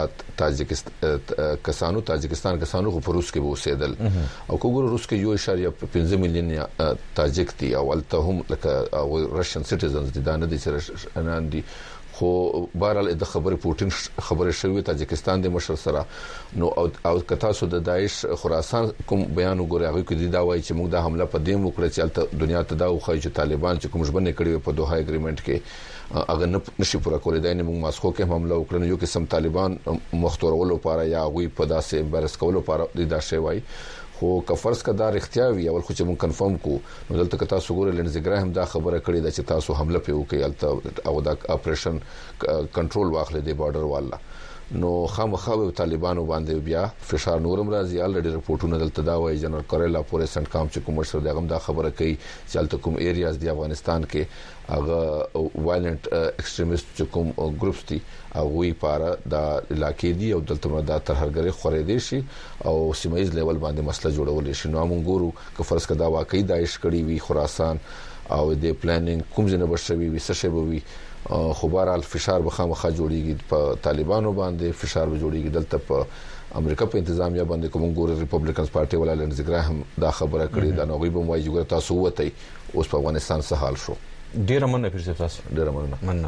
تاجکستان کسانو خو په روس کې اوسېدل او کوګور روس کې 1.5 میلیون تاجک دي او الته هم لکه راشن سټیزنز دي دا نه دي چې دي خو بهرال د خبرې پوتين خبره شوی تاجکستان د مشر سره نو او کتا سو د داعش خراسان کوم بیان وګوري هغه کې دا وایي چې موږ د حمله په دې وکړه چې دنیا ته دا وخی چې طالبان چې کوم ژبنه کړی په دوه اګریمنت کې هغه نشي پورا کولای دا نه موږ ماسکو کې حمله وکړو یو قسم طالبان مختورولو لپاره یا غوي په داسې امبارس کولو لپاره دا شی وایي خو کفرس کدار اختیاري اول خو چې مون کنفرم کو نو دلته کتا سګور لنز ګراهم دا خبره کړې ده چې تاسو حمله پیو کوي او دا اپریشن کنټرول واخلې دی بارډر والا نو خامخاوي طالبانو باندې بیا فشار نورم راځي الریډي رپورټونه دلته دا وایي جنرال کریلا پورې سنت کام چې کوم مشر دغه دا خبره کوي چې الته کوم ایریاز دی افغانستان کې هغه وایلنت ایکستریمیست کوم ګروپس دي هغه لپاره د علاقې دی او دلته دا ترهګری خورې دي شي او سیمایز لیول باندې مسله جوړول شي نو موږ ګورو که فرض کدا واقعي داعش کړي وي خراسان او د پلانینګ کوم ځنه بشوي وي څه شی وي خو بهرحال فشار به خامخا جوړیږي په طالبانو باندې فشار به جوړیږي دلته په امریکا په انتظامیه باندې کوم ګور ریپبلیکنز پارټي ولا لنز ګراهم دا خبره کړې دا نو غي به وایي چې تاسو وته اوس په افغانستان څه حال شو ډیر مننه پیر تاسو ډیر مننه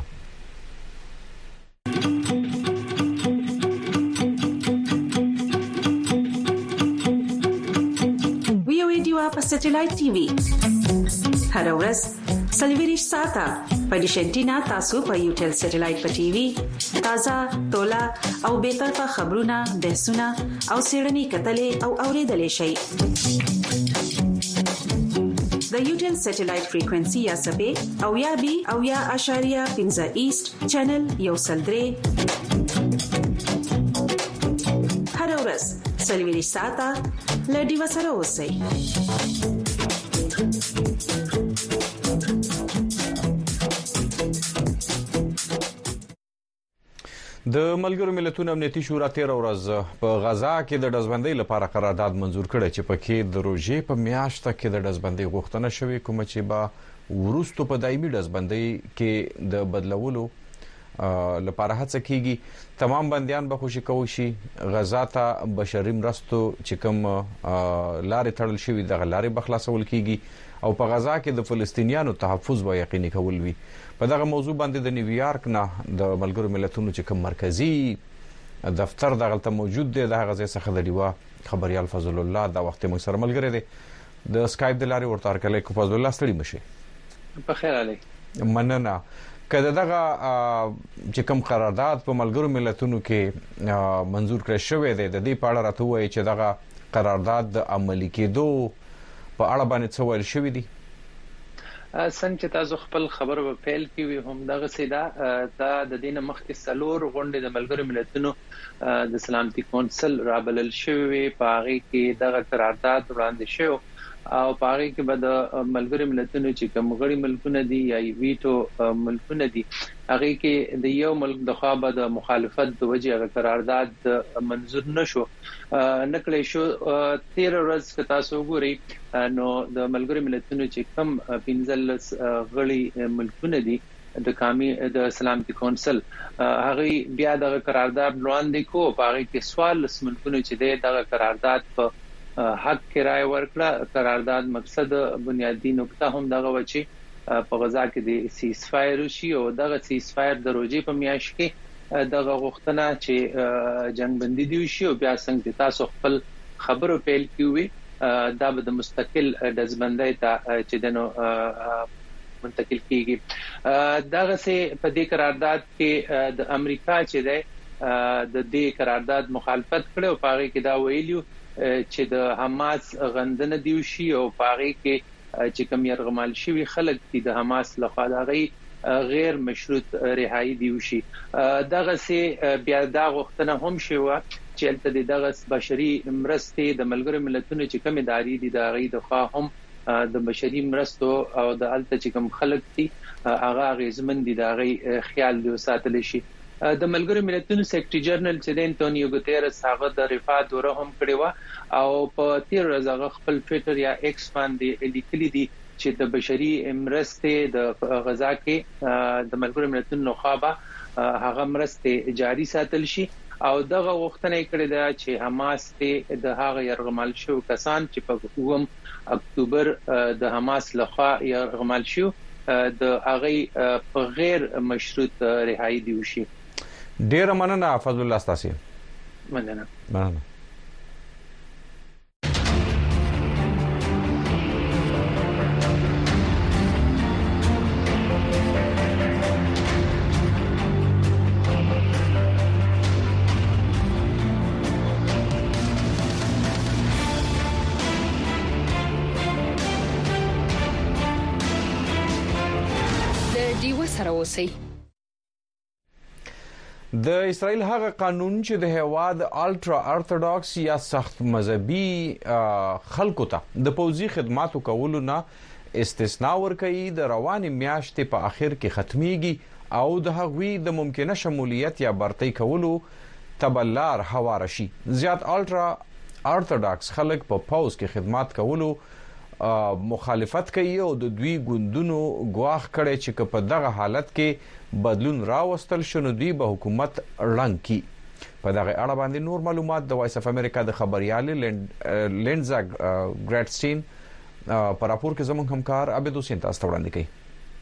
وی او ډیو په سټلایټ ټي وي هر ورځ سلویریش ساته په ډیشنټینا تاسو په یوټل سټلایټ په ټي وي تازه تولا او به طرفه خبرونه بحثونه او سیړنی کتلې او اوریدلې شي د یوټل سټلایټ فریکوئنسي یا سبې او یا بي او یا اشاریه 15 ایست چینل یو سلدري هر ورځ سلویریش ساته لډي وسره اوسئ د ملګرو ملتونو امنیتي شورا 13 ورځ په غزا کې د دزبندۍ لپاره قرارداد منزور کړی چې پکې د روژې په میاشت کې د دزبندۍ غوښتنه شوې کوم چې با ورستو په دایمي دزبندۍ کې د بدلولو لپاره هڅه کیږي تمام بنديان به خوشي کوي شي غزا ته بشري مرستو چې کوم لارې تړل شوی د غلارې بخلاصول کیږي او په غزا کې د فلسطینیانو تحفظ به یقیني کول وي په دغه موضوع باندې د نیویارک نه د ملګرو ملتونو چې کوم مرکزی دفتر دغه موجود دی د غزا څخه د دیوا خبريال فضل الله دا وخت موږ سره ملګری دی د اسکایپ د لارې ورته ارکلې کو فضل الله ستړي مشه په خیر علي مننه کله دغه چې کوم قرارداد په ملګرو ملتونو کې منزور کړی شوی دی د دې په اړه راته وایي چې دغه قرارداد د عملي کېدو په اړه باندې څه ویل شوی دی څنګه تاسو خپل خبر په پیل کې وي هم دغه سیدا د دینه مخکې سلور غونډې د ملګرو ملتونو د سلامتي کونسل رابلل شوی په هغه کې دغه قرارداد وړاندې شو او په هغه کې به د ملګرو ملتونو چې کوم غړي ملکونه دي یا ویټو ملکونه دي هغه کې د یو ملک د خوا به د مخالفت د وجې قرارداد منزور نشو نکړې شو 13 ورځې تاسو وګورئ نو د ملګرو ملتونو چې کوم 15 غړي ملکونه دي د سلامتي کونسل هغه بیا د قرارداد وړاندې کو په هغه کې سوال ملکونه چې د قرارداد په حق کرای ورکړه قرارداد مقصد بنیادی نقطه هم دغه وچی په غزا کې د سیز فایر شي او دغه سیز فایر د روزي په میاش کې دغه غوښتنه چې جنگ بندي دی شي او بیا څنګه تاسو خپل خبرو پیل کیوي دا به د مستقل دزبندۍ ته چې دنو منتقل کیږي دغه سه په دې قرارداد کې د امریکا چې د دې قرارداد مخالفت کړو په هغه کې دا ویلیو چې د حماس غندنه دی شي او پاره کې چې کوم يرغمال شوی خلک دي د حماس لخوا دغه غیر مشروط رهایی دی شي دغه سه بیا دا غوښتنه هم شوه چې دغه بشري مرستې د ملګرو ملتونو چې کوم ادارې دي د غي د خوا هم د بشري مرستو او د الته چې کوم خلک دي هغه غیزمن دي د غي خیال دی ساتل شي د ملګرو ملتونو سیکریټری جنرال چې د انټونیو ګوتيرس هغه د رفاه دوره هم کړې و او په 13 ورځې خپل ټوئیټر یا ایکس باندې لیکلي دي چې د بشري مرستې د غزا کې د ملګرو ملتونو خابه هغه مرستې جاري ساتل شي او دغه وختونه کړی دا چې حماس ته د هغه يرغمال شو کسان چې په 9 اکتوبر د حماس لخوا يرغمال شو د هغه په غیر مشروط رهایی دی وشي. ډیر مننه فضل الله ستاسو. مننه. د اسرائیل هغه قانون چې د هواد الټرا ارتودوکس یا سخت مذهبي خلکو ته د پوځي خدماتو کولو نه استثناء ورکړي د رواني میاشتې په اخر کې ختميږي او د هغوی د ممکنه شمولیت یا برتۍ کولو تبلار هوار شي. زیات الټرا ارتودوکس خلک په پوز کې خدمات کولو مخالفت کوي او د دوی ګوندونو غواخ کړي چې په دغه حالت کې بدلون راوستل شنو دوی به حکومت رنګ کی. په دغه اړه باندې نور معلومات د وایس اف امریکا د خبريال لینزا ګریټسټین پر راپور کې زموږ همکار عبدو سین تاسو وړاندې کوي.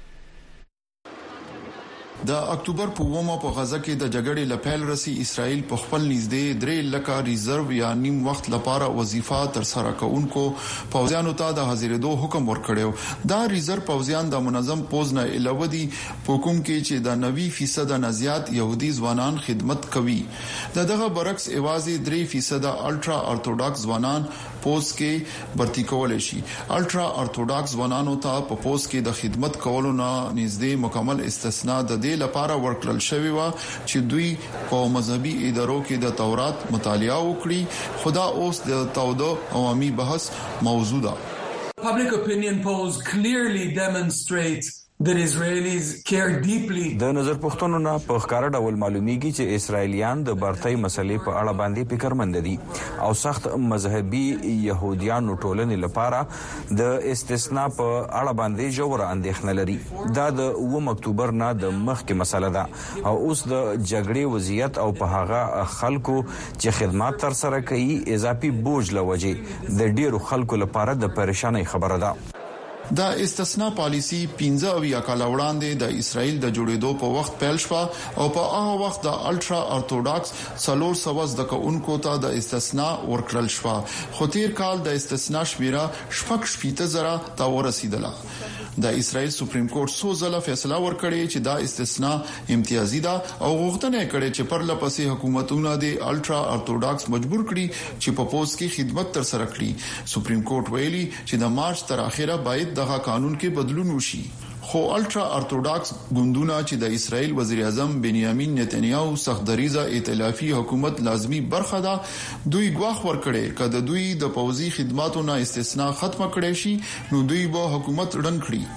د اکتوبر په 9 په غزه کې د جګړې لپاره رسي اسرائیل په خپل نږدې 3 لکه ریزرو یا نیم وخت لپاره وظیفه تر سره کوونکو پوځیانو ته د حاضرېدو حکم ورکړیو. دا ریزرو پوځیان د منظم پوز نه علاوه دي په کوم کې چې د 90% نه زیات يهودي ځوانان خدمت کوي. دغه برعکس ایوازي 3% الټرا ارتودوکس ځوانان پوز کې برتي کول شي. الټرا ارتودوکس ځوانانو ته په پوز کې د خدمت کولو نه نږدې مکمل استثناء د لپاره ورکړل شوی و چې دوی په مذهبي ادارو کې د تورات مطالعه وکړي. خدا اوس د تاوده عوامي بحث موضوع ده. Public opinion polls clearly demonstrate that Israelis care deeply. د نظر پښتنو نه په ښکار ډول معلومیږي چې اسرایلیان د برتۍ مسلې په اړه باندې فکرمند دي او سخت مذهبي يهوديانو ټولنې لپاره د استثناء په اړه باندې جوړه اندېښنه لري. دا د 9 اکتوبر نه د مخکې مسله ده او اوس د جګړې وضعیت او په هغه خلکو چې خدمات تر سره کوي اضافي بوج لوجه د ډیرو خلکو لپاره د پریشانی خبره ده. دا استثناء پالیسی 15 کال وړاندې د اسرائیل د جوړېدو په وخت پیل شو او په هغه وخت د الټرا ارتودوکس څلور سوز د کوونکو ته د استثناء ورکړل شو. خو تیر کال د استثناء شمیره شپږ شپېته زره ته ورسیدله. د اسرائیل سپریم کورټ څو ځله فیصله ورکړې چې دا استثناء امتیازي ده او غوښتنه کړې چې پر لپسې حکومتونه د الټرا ارتودوکس مجبور کړي چې په پوز کې خدمت تر سره کړي. سپریم کورټ ویلي چې د مارچ تر اخره باید دغه قانون کې بدلون وشي. خو الټرا ارتودوکس ګوندونه چې د اسرائیل وزیر اعظم بنیامین نتنیاهو سختدریزه ائتلافي حکومت لازمی برخه ده دوی غواخ ورکړي کله دوی د پوځي خدماتو نه استثناء ختم کړي شي نو دوی به حکومت رنګ کړي.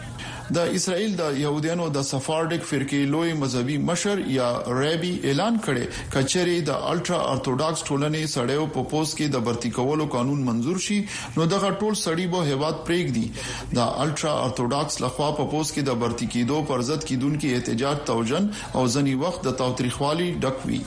د اسرائیل د يهودانو د سفارډک فرقې لوی مذهبي مشر یا رابي اعلان کړي کچري د الټرا ارتودوکس ټولنې سړیو په پوز کې د برتي کولو قانون منزور شي نو دغه ټول سړی به هواد پرېږدي. د الټرا ارتودوکس لخوا په پوز کې د برتي کېدو پر ضد کیدونکو احتجاج توجن او ځنی وخت د تاوتریخوالي ډکوي.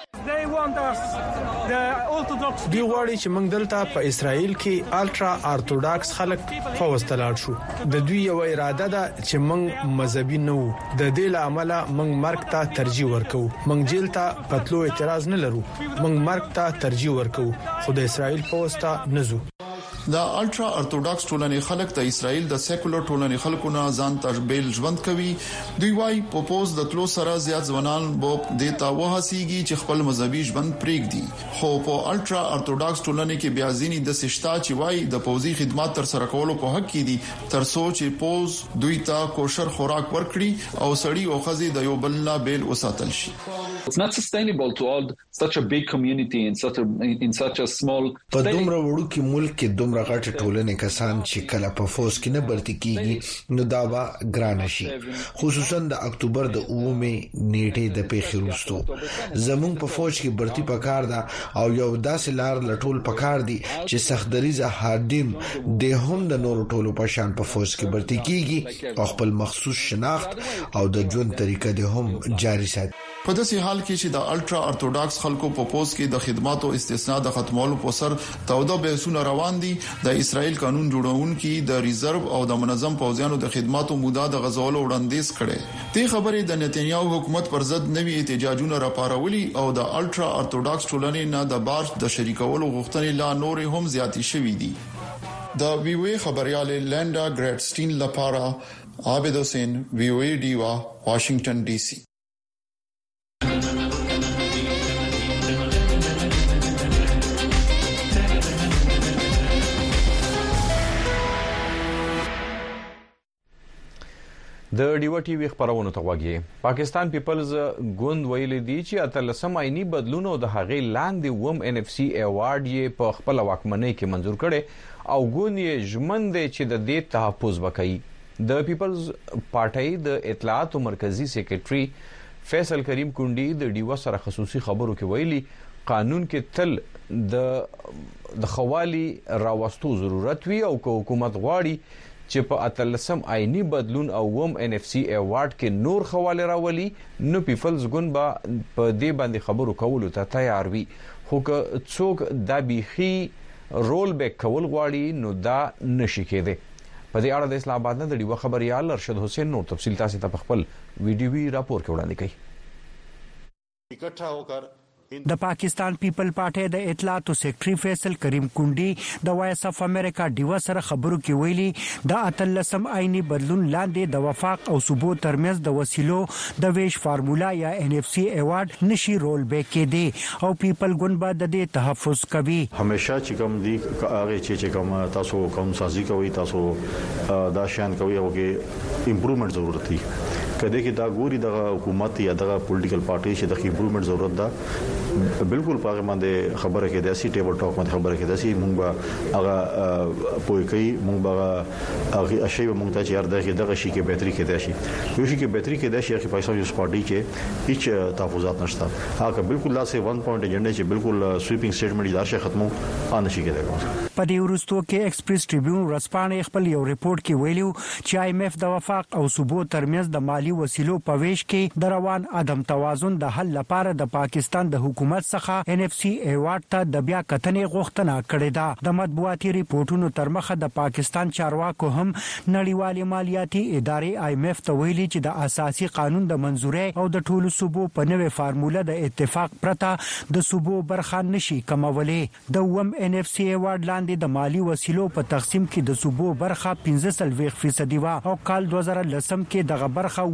دی غواړي چې موږ دلته په اسرائیل کې الټرا ارتودوکس خلک فوز تلاړ شو. د دوی یو اراده ده چې موږ مذهبي نه وو. د دې لامل موږ مرګ ته ترجیح ورکو. موږ جیل ته پتلو اعتراض نه لرو. موږ مرګ ته ترجیح ورکو خو د اسرائیل فوز ته نه ځو. د الټرا ارتودوکس ټولنې خلک د اسرائیل د سیکولر ټولنې خلکو نه ځان تشبیل ژوند کوي. دوی وايي په پوز د تلو سره زیات ځوانان به دیتا وهسيږي چې خپل مذهبي ژوند پرېږدي. خو په الټرا ارتودوکس ټولنې کې بیا ځینی د سشتا چې وايي د پوزي خدمات تر سره کولو په حق کې دي تر سوچ پوز دوی ته کوشر خوراک ورکړي او سړی او خزي د یو بل نه بیل وساتل شي. It's not sustainable to hold such a big community in such a small په دومره وړو کې ملک کې دومره غټ ټولنې کسان چې کله په فوز کې نه برتي کیږي نو دا به ګران شي خصوصا د اکتوبر د 9 نیټې د پیښې وروسته. زموږ په فوج کې برتي پکار ده او یو داسې لار لټول پکار دي چې سختدریزه هادم د هم د نورو ټولو په شان په فوج کې برتي کیږي او خپل مخصوص شناخت او د ژوند طریقه د هم جاري ساتي. په داسې حال کې چې د الټرا ارتوداکس خلکو په پوز کې د خدماتو استثناء د ختمولو په سر توده بحثونه روان دي. د اسرائیل قانون جوړونکي د ریزرو او د منظم پوځیانو د خدماتو موده د غزولو وړاندیز کړي. دې خبرې د نتنیاهو حکومت پر ضد نوي احتجاجونه راپارولي او د الټرا ارتوداکس ټولنې نه د بارج د شریکولو غوښتنې لا نور هم زیاتې شوې دي. د ویوي خبريال لینډا ګریټسټین لپاره عابد حسین ویوي ډیوا واشنگټن ډي سي. د ډیو ټي وی خبرونه توګه پاکستان پیپلز ګوند ویلي دی چې اتلسم عیني بدلون او د هغې لاندې وم ان اف سی ایوارډ یې په خپل واکمنۍ کې منزور کړي او ګوند یې ژمن دی چې د دې تحفظ وکړي. د پیپلز پارټي د اطلاعات مرکزی سیکریټري فیصل کریم کونډي د ډیو سره خصوصي خبرو کې ویلي قانون کې تل د خوالي راوستو ضرورت وي او حکومت غواړي چې په اتلسم عیني بدلون او وم ان اف سی ایوارډ کې نور خواله راولي نو پیپلز ګوند با په دې باندې خبرو کولو ته تیار وي. خو که څوک د بيخي رول بیک کول غواړي نو دا نشي کېده. په دې اړه د اسلام آباد نه د ډیو خبريال ارشد حسین نور تفصیل تاسو ته خپل ویډیوي راپور کې وړاندې کړي. اکٹھا ہوکر د پاکستان پیپل پارټي د اطلاعات سیکریټري فیصل کریم کونډي د وایس اف امریکا ډیو سره خبرو کې ویلي د اتلسم عیني بدلون لاندې د وفاق او صوبو ترمنځ د وسیلو د ویش فارمولا یا ان اف سی ایوارډ نشي رول بیک کېدی او پیپل ګوند به د دې تحفظ کوي. همیشه چې کوم دي هغه چې کوم تاسو کوم سازي کوي تاسو دا شان کوي او کې امپروومنت ضرورت دی. کله چې دا ګوري د حکومت یا د پولیټیکل پارټي چې د امپروومنت ضرورت ده بالکل پاغه باندې خبره کې داسي ټیبل ټاک باندې خبره کې داسي مونږ به هغه پوي کوي مونږ به هغه شی به مونږ ته چیر دغه شي کې بهتري کې داسي یو شي کې بهتري کې داسي چې پاکستان یو سپارټي چې هیڅ تحفظات نشته هغه بالکل لاسه 1 پوینټ ایجنډا چې بالکل سویپینګ سټیټمنټ دار شي ختمو ان شي کېدای. په دې ورستو کې ایکسپریس ټریبیون رسپانې خپل یو ریپورت کې ویلو چې آی ایم ایف د وفاق او صوبو ترمنځ د مالی وسیلو په ویش کې د روان عدم توازن د حل لپاره د پاکستان د حکومت څخه ان اف سی ایوارډ ته د بیا کتنې غوښتنه کړې ده. د مطبوعاتي ریپورتونو تر مخه د پاکستان چارواکو هم نړیوالې مالیاتي ادارې آی ایم ایف ته ویلي چې د اساسي قانون د منزورې او د ټولو صوبو په نوې فارموله د اتفاق پرته د صوبو برخه نشي کمولې. د وم ان اف سی ایوارډ لاندې د مالی وسیلو په تقسیم کې د صوبو برخه 15% وا او کال 2010 کې دغه برخه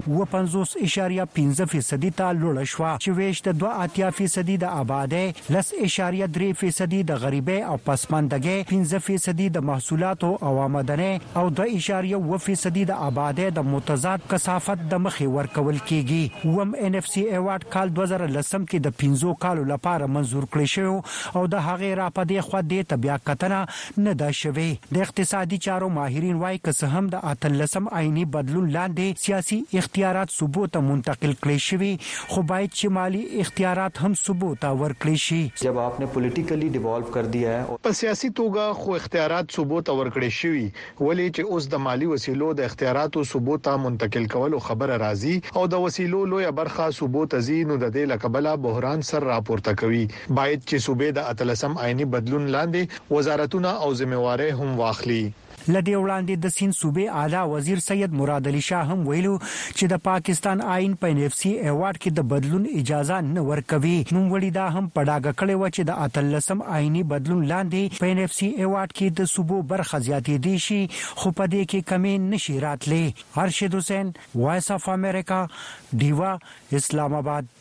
50.15% ته لوړ شو چې ویش د 2.8% د آبادی 10.3% د غریبۍ او پسماندګۍ 15% د محصولاتو او آمدنۍ او 2.1% د آبادی د متضاد کثافت د مخې ورکول کیږي. وم ان اف سی ایوارډ کال 2010 کې د 15 کالو لپاره منزور کړی شو او د هغې راپدې خو د تبیا کتنه نه دا شوی. د اقتصادي چارو ماهرین وايي که هم د اتلسم عیني بدلون لاندې سیاسي اختیارات صوبو ته منتقل کړي شوی خو باید چې مالی اختیارات هم صوبو ته ورکړي شي. جب आपने پولیټیکلی ډیوالو کر دیا ہے په سیاسي توګه خو اختیارات صوبو ته ورکړي شوی ولی چې اوس د مالی وسیلو د اختیاراتو صوبو ته منتقل کولو خبره راځي او د وسیلو لوی برخه صوبو ته زینو د دې لقبله بحران سر راپورته کوي. باید چې صوبې د اتلسم عیني بدلون لاندې وزارتونه او ذمہواری هم واخلي. لدی وړاندې د سین صوبې اعلی وزیر سید مراد علي شاه هم ویلو چې د پاکستان آئین په ان اف سی ایوارډ کې د بدلون اجازه نه ورکوي. نو وړي دا هم پډاګه کړي و چې د اتلسم آئینی بدلون لاندې په ان اف سی ایوارډ کې د صوبو برخه زیاتې دي شي خو په دې کې کمی نشي راتلی. ارشد حسین وایس اف امریکا ډیوا اسلام آباد.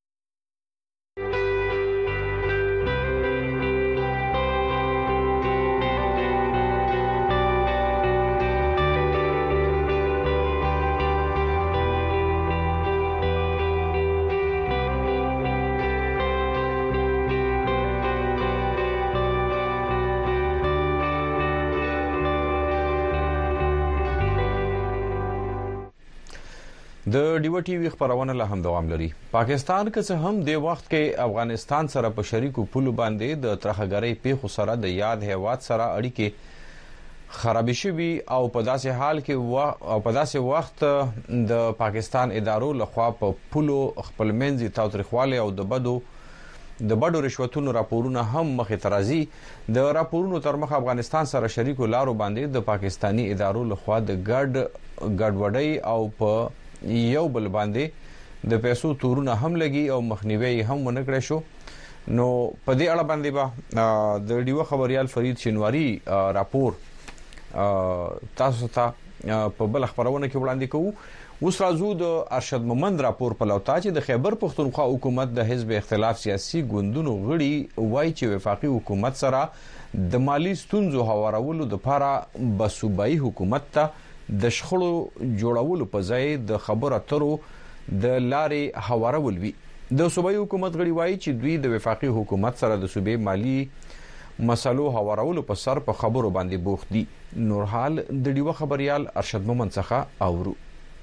د ډیو ټي وی خبرونه له هم دوام لري. پاکستان که څه هم د وخت کې افغانستان سره په شریکو پولو باندې د ترخګرۍ پیښو سره د یاد هیواد سره اړیکې خرابې شوي او په داسې حال کې او په داسې وخت د پاکستان ادارو لخوا په پولو خپل منځي تاوتریخواله او د بډو رشوتونو راپورونه هم مخې ته راځي. د راپورونو تر مخ افغانستان سره شریکو لارو باندې د پاکستانی ادارو لخوا د ګډوډۍ او په یو بل باندې د پیسو تورونه هم لګي او مخنیوي هم ونکړي شو. نو په دې اړه باندې به د ډیو خبريال فرید شینواری راپور تاسو ته په بل خبرونه کې وړاندې کوو. اوس راځو د ارشد مومند راپور په لوتا چې د خیبر پختونخوا حکومت د حزب اختلاف سیاسي ګوندونو غړي وایي چې وفاقي حکومت سره د مالی ستونزو هوارولو لپاره بسوبایي حکومت ته د شخړو جوړولو په ځای د خبرو اترو د لارې هوارول وي. د صوبایي حکومت غړي وایي چې دوی د وفاقي حکومت سره د صوبې مالی مسلو هوارولو په سر په خبرو باندې بوخت دي. نورحال د ډیو خبريال ارشد مومند څخه اورو.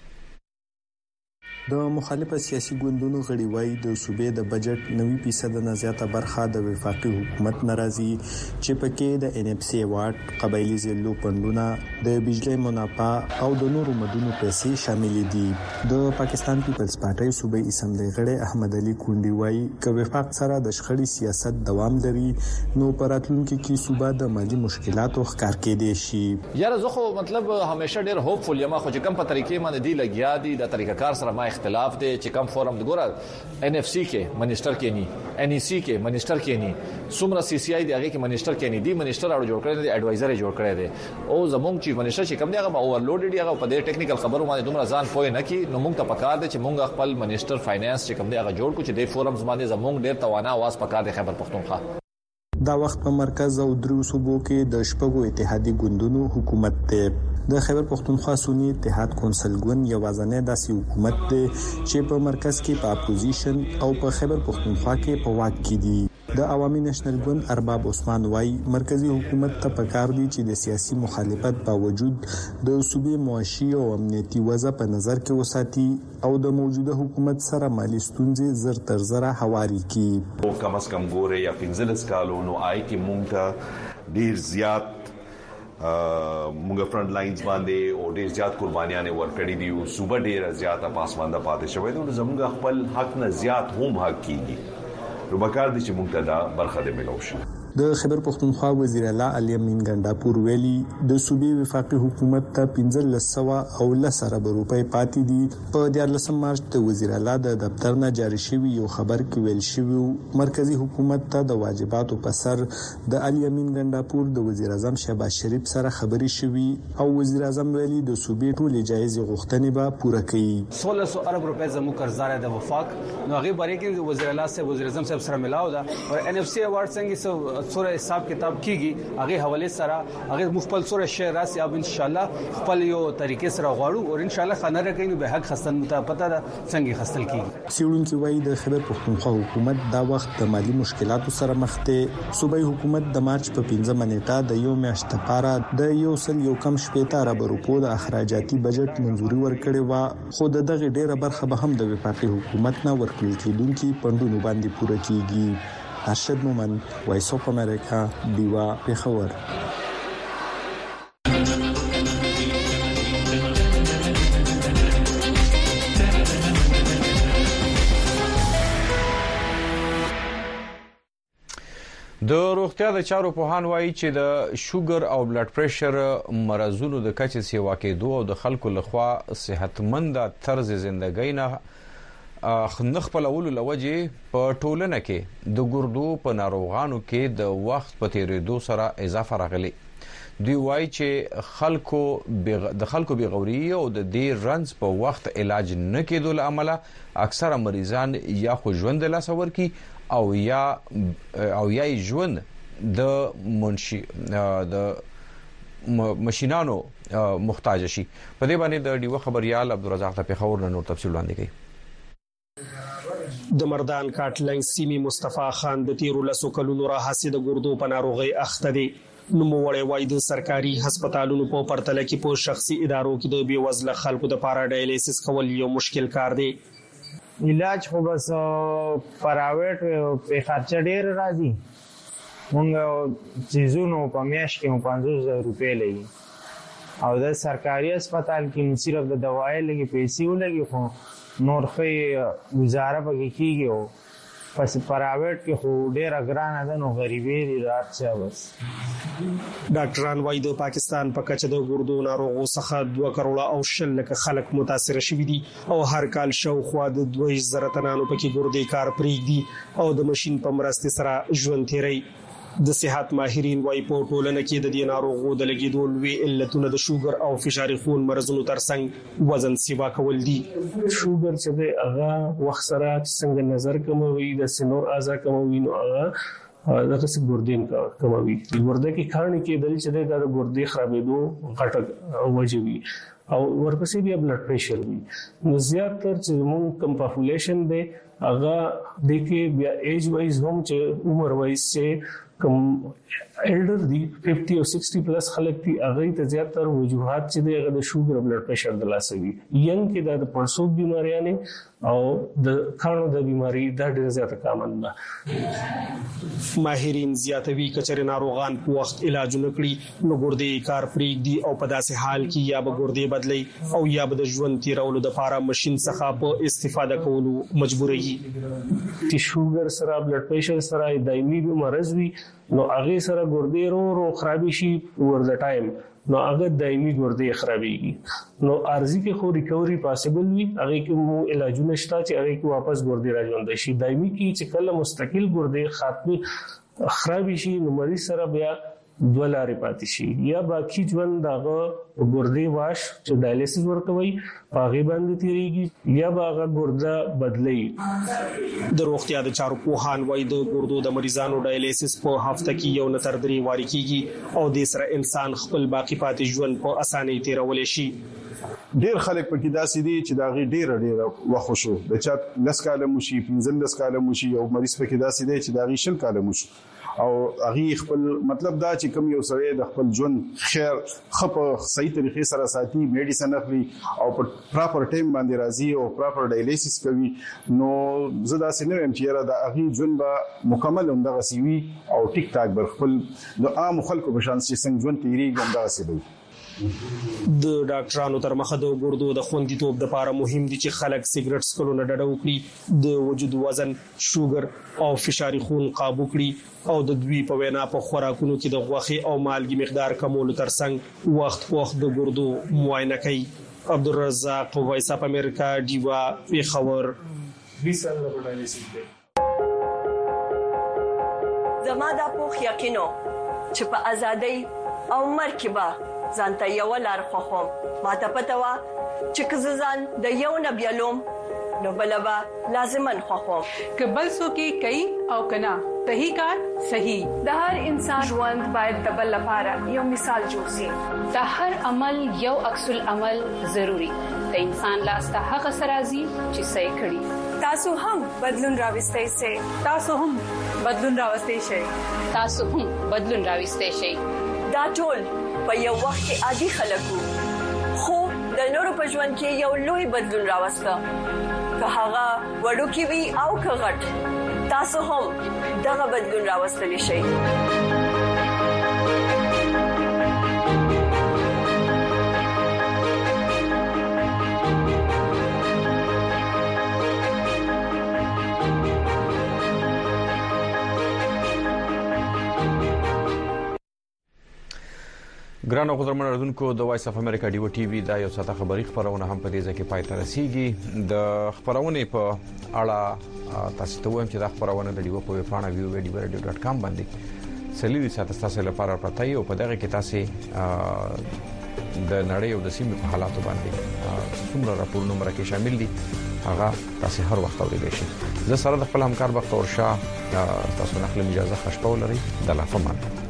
د مخالفه سیاسي ګوندونو غړي وایي د صوبې د بجټ 90% نه زیاته برخه د وفاقي حکومت ناراضي چې پکې د ان اف سی واټ قبایلی زلو پندونه د بجلی منافع او د نورو مدونو پیسې شامل دي. د پاکستان پیپلز پارټي صوبې اسمبلی غړي احمد علي کونډي وایي چې وفاق سره د شخړې سیاست دوام لري نو پراتلونکو کې صوبه د مالي مشکلاتو ښکار کېدې شي. یاره زه خو مطلب همیشه ډیر هوپفول یم خو چې کوم په طریقې باندې دی لګیا دي د طریقه کار سره ما اختلاف دی چې کم فورم د ګوره ان اف سی کې منیسټر کې ني ان ای سی کې منیسټر کې ني سومره سی سی آی دی هغه کې منیسټر کې ني دی منیسټر اړو جوړ کړی دی اډوایزر جوړ کړی دی او زمونږ چیف منیسټر چې کم دی هغه اوورلوډ دی هغه په دې ټیکنیکل خبرو باندې دومره ځان پوي نه کی نو موږ ته پکار دی چې موږ خپل منیسټر فاینانس چې کم دی هغه جوړ کو چې د فورمز باندې زمونږ ډیر توانه आवाज پکار دی خیبر پختونخوا. دا وخت په مرکز او درو صوبو کې د شپږو اتحادي ګوندونو حکومت ته د خیبر پختونخوا سنی اتحاد کونسل ګوند یوازنه داسې حکومت دی چې په مرکز کې په اپوزیشن او په خیبر پختونخوا کې په واک کې دي. د عوامي نېشنل ګوند ارباب عثمان وای مرکزی حکومت ته پکار دي چې د سیاسي مخالفت باوجود د صوبې معاشي او امنیتي وضع په نظر کې وساتي او د موجوده حکومت سره مالی ستونزې زر تر زره هواري کړي. او کم از کم ګوره یا 15 کالو نو آی کې مونږ ته ډیر زیات موږ فرنٹ لاینز باندې او ډیر زیات قربانیاں ورکړې دي او صوبه ډیر زیات پاسمانده پاتې شوې ده. زموږ خپل حق نه زیات هم حق کیږي نو بکار دي چې موږ ته دا برخه دې ملو شي. د خیبر پختونخوا وزیر اعلی علي امین ګنداپور ویلي د صوبې وفاقي حکومت ته 1500 او لسره روپۍ پاتې دي. په 14 مارچ د وزیر اعلی د دفتر نه جاری شوی یو خبر کې ویل شوی مرکزی حکومت ته د واجباتو په سر د علي امین ګنداپور د وزیر اعظم شهباز شریف سره خبري شوی او وزیر اعظم ویلي د صوبې ټولې جایزې غوښتنې به پوره کړي. 1600 ارب روپۍ زموږ قرضدار د وفاق نو هغه باره کې وزیر اعلی سے وزیر اعظم صاحب سره ملاو دا او ان اف سی ایوارډ څنګه سره حساب کتاب کیږي هغه حواله سره هغه مخبل سره شیر راس یا ان شاء الله خپل یو طریقې سره غواړو او ان شاء الله خنره کوي به حق خستن متپته ده څنګه خستل کیږي. سیړونکو وایي د خیبر پختونخوا حکومت دا وخت د مالی مشکلاتو سره مخ ته. صوبایي حکومت د مارچ په 15 نیټه د یو میاشت لپاره د 1.1 ارب روپو د اخراجاتي بجټ منځوري ورکړې و خو دغه ډیره برخه به هم د وفاقي حکومت نه ورکړل کېدونکي پندونو باندې پوره کیږي. ارشد مومند وایس اف امریکا دیوا پیښور. د روغتیا د چارو پوهان وایي چې د شوګر او بلډ پريشر مرزونو د کچې سیوا کېدو او د خلکو لخوا صحتمند طرز ژوندۍ نه خپلولو لوجه په ټولنه کې د ګردو په ناروغانو کې د وخت په تیریدو سره اضافه راغلي. دوی وایي چې د خلکو بیغوري او د دې رنځ په وخت علاج نه کېدو لامل اکثره مریضان یا خو ژوند له سور کی او یا ژوند د ماشينانو محتاج شي. په دې باندې د ډیو خبريال عبدالرزاق ته پیښور نور تفصیل وړاندې کوي. د مردان کاټلنګ سیمې مصطفی خان د 13 کلونو راهسي د ګردو په ناروغي اخته دي. نو وړي وای د سرکاري هسپتالونو په پرتله کې په شخصي ادارو کې د بیوزله خلکو د پارا ډایلیسس کول یو مشکل کار دی. علاج خو بس پرایویټ په خرچه ډیر راځي مونږ چیزونو په میاشت کې 500 روپۍ لګي او د سرکاري هسپتال کې صرف د دوايي لګي پیسې ولګي خو نور خې گزاره پکې کیږي او پس پرایویټ کې خو ډېر اګران ده نو غریبي دي رات څه بس. ډاکټران وايي د پاکستان په کچه د ګردو ناروغو څخه 2 کروڑه او 10 لک خلک متاثر شوي دي او هر کال شاوخوا د 2000 تنانو پکې ګردې کار پرېږدي او د ماشين په مرسته سره ژوند تیري. د صحت ماهرین وايي په ټولنه کې د دې ناروغو د لګیدو لوی علتونه د شوګر او فشار خون مرزونو ترڅنګ وزن سیوا کول دي. شوګر چې د هغه وخت سره څنګه نظر کموي د سینور اعضاء کموي نو هغه دغه څه ګردین کموي. ګرده کې کارن کې دل چې د ګردې خرابېدو غټه وجوي او ورپسې بیا بلډ پریشر وي. نو زیاتره چې موږ کم پاپولیشن دی هغه د کې بیا ایج وایز هم چې عمر وایز چې کم ایلډر دی 50 او 60 پلس خلک دي هغه ته زیاتره وجوهات چې د شوګر او بلډ پریشر د لاسوي ینګ کې د پړسوب بیماریاں او د کانو د بیماری دا ډېر زیاته کامن ده. ماهرین زیاتوي کچره ناروغان په وخت علاج نکړي نو ګردې کار پرېږدي او په داسې حال کې یا به ګردې بدلی او یا به د ژوند تیرولو د لپاره ماشين څخه په استفاده کولو مجبوري. چې شوګر سره بلډ پریشر سره دایمي مرز وي نو هغه سره ګردې ورو خرابې شي ور د ټایم نو هغه دایمي ګردې خرابېږي نو ارزي کې خو ریکوري پاسبل وي هغه کې مو علاجونه شته چې هغه کې واپس ګردې راځوندي شي. دایمي کې چې کله مستقل ګردې خاتمه خرابې شي نو مریض سره بیا 2 لارې پاتې شي یا باقي ژوند دغه ګردې واش چې ډایلیسس ورکوي هغه باندې تیریږي یا هغه ګرده بدلی. د روغتیا د چارو پوهان وايي د ګردو د مریضانو ډایلیسس په هفته کې یو نتر 3 واري کیږي او د سره انسان خپل باقی پاتې ژوند په اسانۍ تیرول شي. ډیر خلک پکې داسې دي چې دا غي ډیر وخت شو د چا 10 کاله مشي 15 کاله مشي او مریض پکې داسې دي چې دا غي 10 کاله مشي او هغه خپل مطلب دا چې کوم یو سره د خپل ژوند خیر خپ صحیح طریقې سره ساتي میډیسن اخلي او په پراپر ټایم باندې راځي او پراپر ډایلیسس کوي نو زدا سينر چې را د هغه ژوند به مکمل همدغه سیوي او ټیک ټاک بر خپل د عام خلکو په شان چې څنګه ژوند تیریږي همدغه سیوي. د ډاکټرانو تر مخه د ګردو د خوندیتوب لپاره مهم دي چې خلک سیګریټ څکلو نه ډډه وکړي د وجود وزن شوګر او فشار خون قابو کړي او د دوی په وینا په خوراکونو کې د غوښې او مالګي مقدار کمولو ترڅنګ وخت د ګردو معاینه کوي. عبدالرزاق وایس اپ امریکا دیوا پیښور. زما د پوخ یقینو چې په ازادۍ او مرکبه ځانته یو لار خوخم ماته پته وا چې کززان د یو نبیلوم نو بلبا لازمن خوخم کبل سو کې کوي او کنا صحیح کار صحیح د هر انسان ژوند باید د بل لپاره یو مثال جوړ شي د هر عمل یو عکس العمل ضروری د انسان لاس ته هغه سرازي چې صحیح کړي تاسو هم بدلون راوستئ شئ تاسو هم بدلون راوستئ شئ تاسو هم بدلون راوستئ شئ دا ټول په یو وخت کې عادي خلکو خو د نورو په ژوند کې یو لوی بدلون راوسته که هغه وړوکی وي او که غټ تاسو هم دغه بدلون راوستلی شئ. ګرانو قدرمن اردوونکو د وایس اف امریکا ډیو ټي وي دا یو ساته خبري خبرونه هم په دې ځکه پای ته رسیدي د خبرونه په اړه تاسو ته وایم چې دا خبرونه د ډیو په ویبپاڼه viewradio.com باندې سلیوي ساته تاسو لپاره پرته یو په دغه کې تاسو د نړۍ او د سیمې په حالاتو باندې څومره راپورونه مرکه شامل دي هغه تاسو هر وخت اورئ شئ. زه سره د خپل همکار بختور شاه تاسو نه خپل اجازه خوشبو لري د لافمان.